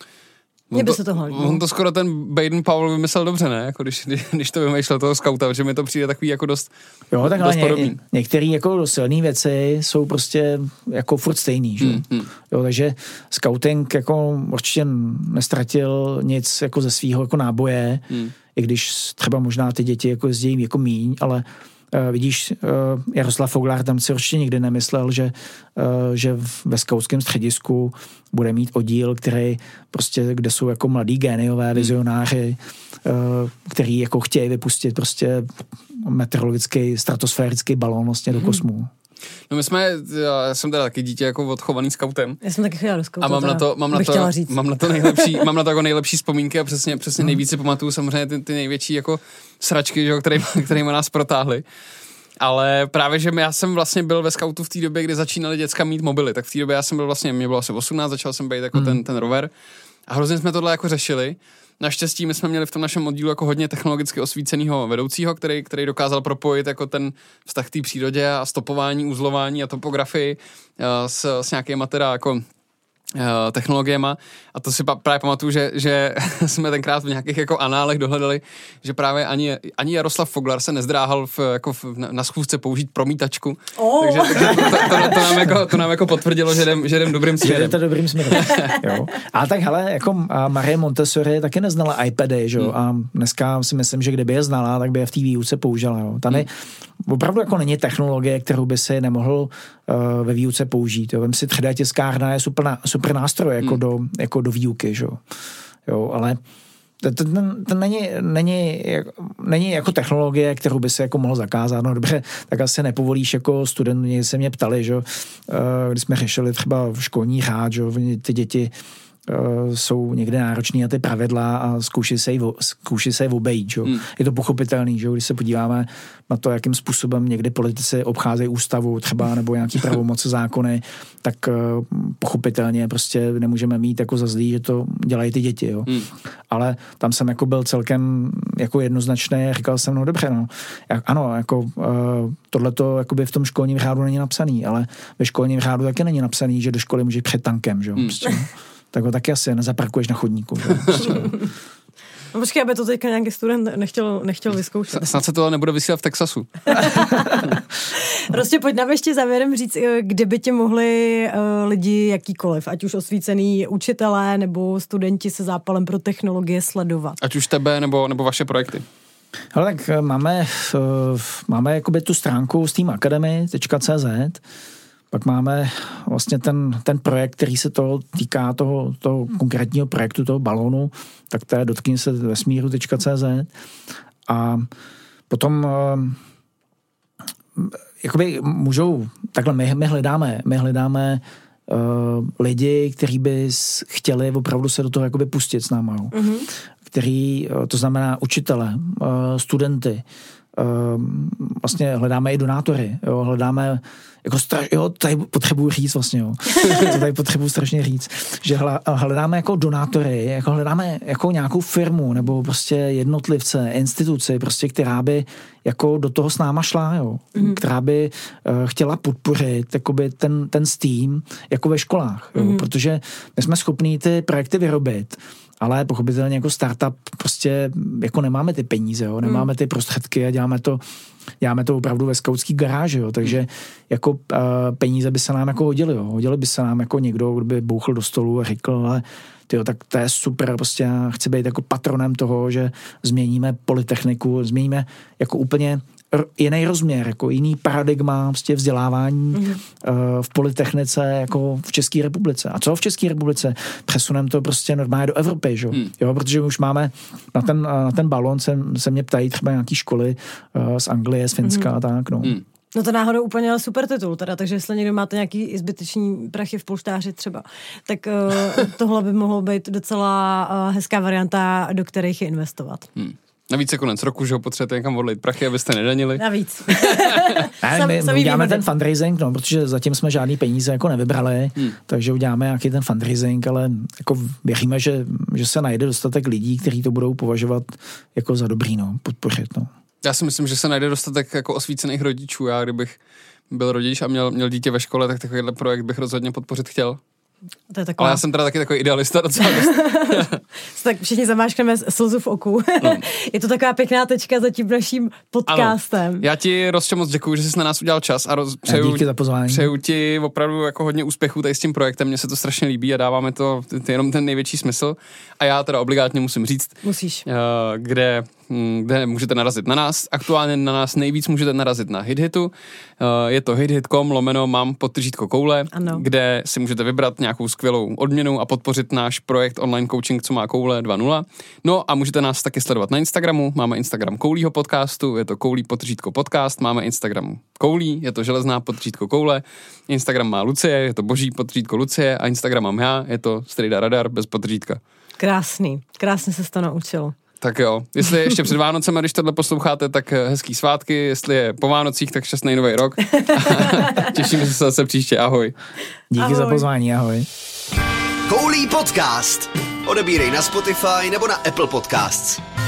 Mně by se to hodilo. On to skoro ten Baden Powell vymyslel dobře, ne? Jako když, když to vymýšlel toho skauta, že mi to přijde takový jako dost, jo, tak dost ně, podobný. Některé jako silné věci jsou prostě jako furt stejný, že? Hmm, hmm. Jo, takže scouting jako určitě nestratil nic jako ze svýho jako náboje, hmm. i když třeba možná ty děti jako jezdí jako míň, ale Uh, vidíš, uh, Jaroslav Foglár tam si určitě nikdy nemyslel, že, uh, že ve skautském středisku bude mít oddíl, který prostě, kde jsou jako mladí géniové vizionáři, uh, který jako chtějí vypustit prostě meteorologický, stratosférický balón vlastně do kosmu. No my jsme, já jsem teda taky dítě jako odchovaný skautem. Já jsem taky chtěla do skauta. A mám na to, mám na to, mám na to nejlepší, mám na to jako nejlepší vzpomínky a přesně, přesně nejvíce pamatuju samozřejmě ty, ty největší jako sračky, že, který, kterýma nás protáhli. Ale právě, že já jsem vlastně byl ve skautu v té době, kdy začínali děcka mít mobily, tak v té době já jsem byl vlastně, mě bylo asi osmnáct, začal jsem být jako mm. ten, ten rover a hrozně jsme tohle jako řešili. Naštěstí my jsme měli v tom našem oddílu jako hodně technologicky osvíceného vedoucího, který, který dokázal propojit jako ten vztah k té přírodě a stopování, uzlování a topografii s, s nějakýma teda jako technologiema a to si pa, právě pamatuju, že, že jsme tenkrát v nějakých jako análech dohledali, že právě ani, ani Jaroslav Foglar se nezdráhal v, jako v, na, na schůzce použít promítačku. Oh. Takže, takže to, to, to, to, nám jako, to nám jako potvrdilo, že jdem, že jdem dobrým směrem. Že jdete dobrým směrem. Jo. A tak hele, jako Marie Montessori taky neznala iPady, že jo, hmm. a dneska si myslím, že kdyby je znala, tak by je v té výuce použila, jo. Tam je, hmm. opravdu jako není technologie, kterou by si nemohl uh, ve výuce použít, jo. Vem si tři dé tiskárna je super, super nástroj jako, hmm. do, jako do výuky, že jo. Jo, ale To, to, to není, není, není jako technologie, kterou by se jako mohl zakázat. No dobře, tak asi nepovolíš jako student, někdy se mě ptali, že, když jsme řešili třeba školní řád, že, ty děti jsou někde náročný na ty pravidla a zkouší se je, zkouší se je obejít. Hmm. Je to pochopitelný, že? Když se podíváme na to, jakým způsobem někdy politici obcházejí ústavu třeba nebo nějaký pravomoci zákony, tak pochopitelně prostě nemůžeme mít jako za zlý, že to dělají ty děti. Jo? Hmm. Ale tam jsem jako byl celkem jako jednoznačný, říkal jsem, no dobře, no. Jak, ano, jako uh, tohleto jakoby v tom školním řádu není napsaný, ale ve školním řádu taky není napsaný, že do školy můžeš před tankem, že? Hmm. Prostě, no. Tak ho taky asi nezaparkuješ na chodníku. No počkej, aby to teďka nějaký student nechtěl, nechtěl vyzkoušet. Snad se to nebude vysílat v Texasu. Prostě pojď nám ještě závěrem říct, kde by tě mohli uh, lidi jakýkoliv, ať už osvícený učitelé nebo studenti se zápalem pro technologie sledovat. Ať už tebe nebo, nebo vaše projekty. Ale tak máme, uh, máme jakoby tu stránku steam academy tečka cé zet. Pak máme vlastně ten, ten projekt, který se toho týká toho, toho konkrétního projektu, toho balónu, tak to je dotkni se vesmíru tečka cé zet. A potom jakoby můžou, takhle my, my hledáme, my hledáme uh, lidi, kteří by chtěli opravdu se do toho jakoby pustit s náma. Mm-hmm. Který, to znamená učitele, uh, studenty, uh, vlastně hledáme i donátory, jo, hledáme jako straš, jo, tady potřebuji říct vlastně, jo. To tady potřebuji strašně říct, že hledáme jako donátory, jako hledáme jako nějakou firmu nebo prostě jednotlivce, instituci, prostě, která by jako do toho s náma šla, jo. Mm. Která by uh, chtěla podpořit jakoby ten, ten Steam jako ve školách, jo. Mm. Protože my jsme schopní ty projekty vyrobit, ale pochopitelně jako startup prostě jako nemáme ty peníze, jo, nemáme ty prostředky a děláme to, děláme to opravdu ve skautský garáži, jo, takže jako uh, peníze by se nám jako hodily, jo, hodili by se nám jako někdo, kdo by bouchl do stolu a řekl, ale tyjo, tak to je super, prostě já chci být jako patronem toho, že změníme polytechniku, změníme jako úplně jiný rozměr, jako jiný paradigma prostě vzdělávání mm. uh, v polytechnice jako v České republice. A co v České republice? Přesunem to prostě normálně do Evropy, že? Mm. Jo, protože už máme na ten, na ten balon se, se mě ptají třeba nějaký školy uh, z Anglie, z Finska mm. a tak, no. Mm. No to náhodou úplně ale super titul teda, takže jestli někdo máte nějaký zbyteční prachy v polštáři třeba, tak uh, tohle by mohlo být docela uh, hezká varianta, do kterých je investovat. Mm. Navíc je konec roku, že ho potřebujete někam odlejt prachy, abyste nedanili. Navíc. ne, my, my uděláme ten fundraising, no, protože zatím jsme žádný peníze jako nevybrali, hmm. takže uděláme nějaký ten fundraising, ale jako věříme, že, že se najde dostatek lidí, kteří to budou považovat jako za dobrý, no, podpořit, no. Já si myslím, že se najde dostatek jako osvícených rodičů. Já kdybych byl rodič a měl, měl dítě ve škole, tak takovýhle projekt bych rozhodně podpořit chtěl. To je taková... Ale já jsem teda taky takový idealista docela dost. Tak všichni zamáškneme slzu v oku. No. Je to taková pěkná tečka za tím naším podcastem. Ano. Já ti, Rostě, moc děkuju, že jsi na nás udělal čas a roz... přeju, díky za pozvání. Přeju ti opravdu jako hodně úspěchů tady s tím projektem. Mně se to strašně líbí a dáváme to jenom ten největší smysl. A já teda obligátně musím říct, Musíš. kde, kde můžete narazit na nás. Aktuálně na nás nejvíc můžete narazit na HitHitu. Je to hithit tečka com lomeno mám podtržítko koule, ano. Kde si můžete vybrat nějakou skvělou odměnu a podpořit náš projekt online coaching, co má koule dva nula. No a můžete nás taky sledovat na Instagramu. Máme Instagram Koulího podcastu, je to koulí podtržítko podcast. Máme Instagram Koulí, je to železná podtržítko koule. Instagram má Lucie, je to boží podtržítko Lucie a Instagram mám já, je to Strejda Radar bez podtržítka. Krásný, krásně se to naučil. Tak jo, jestli je ještě před Vánocemi, když tohle posloucháte, tak hezký svátky, jestli je po Vánocích, tak šťastný nový rok. Těšíme se zase příště, ahoj. Díky ahoj. Za pozvání, ahoj. Koulí podcast. Odebírej na Spotify nebo na Apple Podcasts.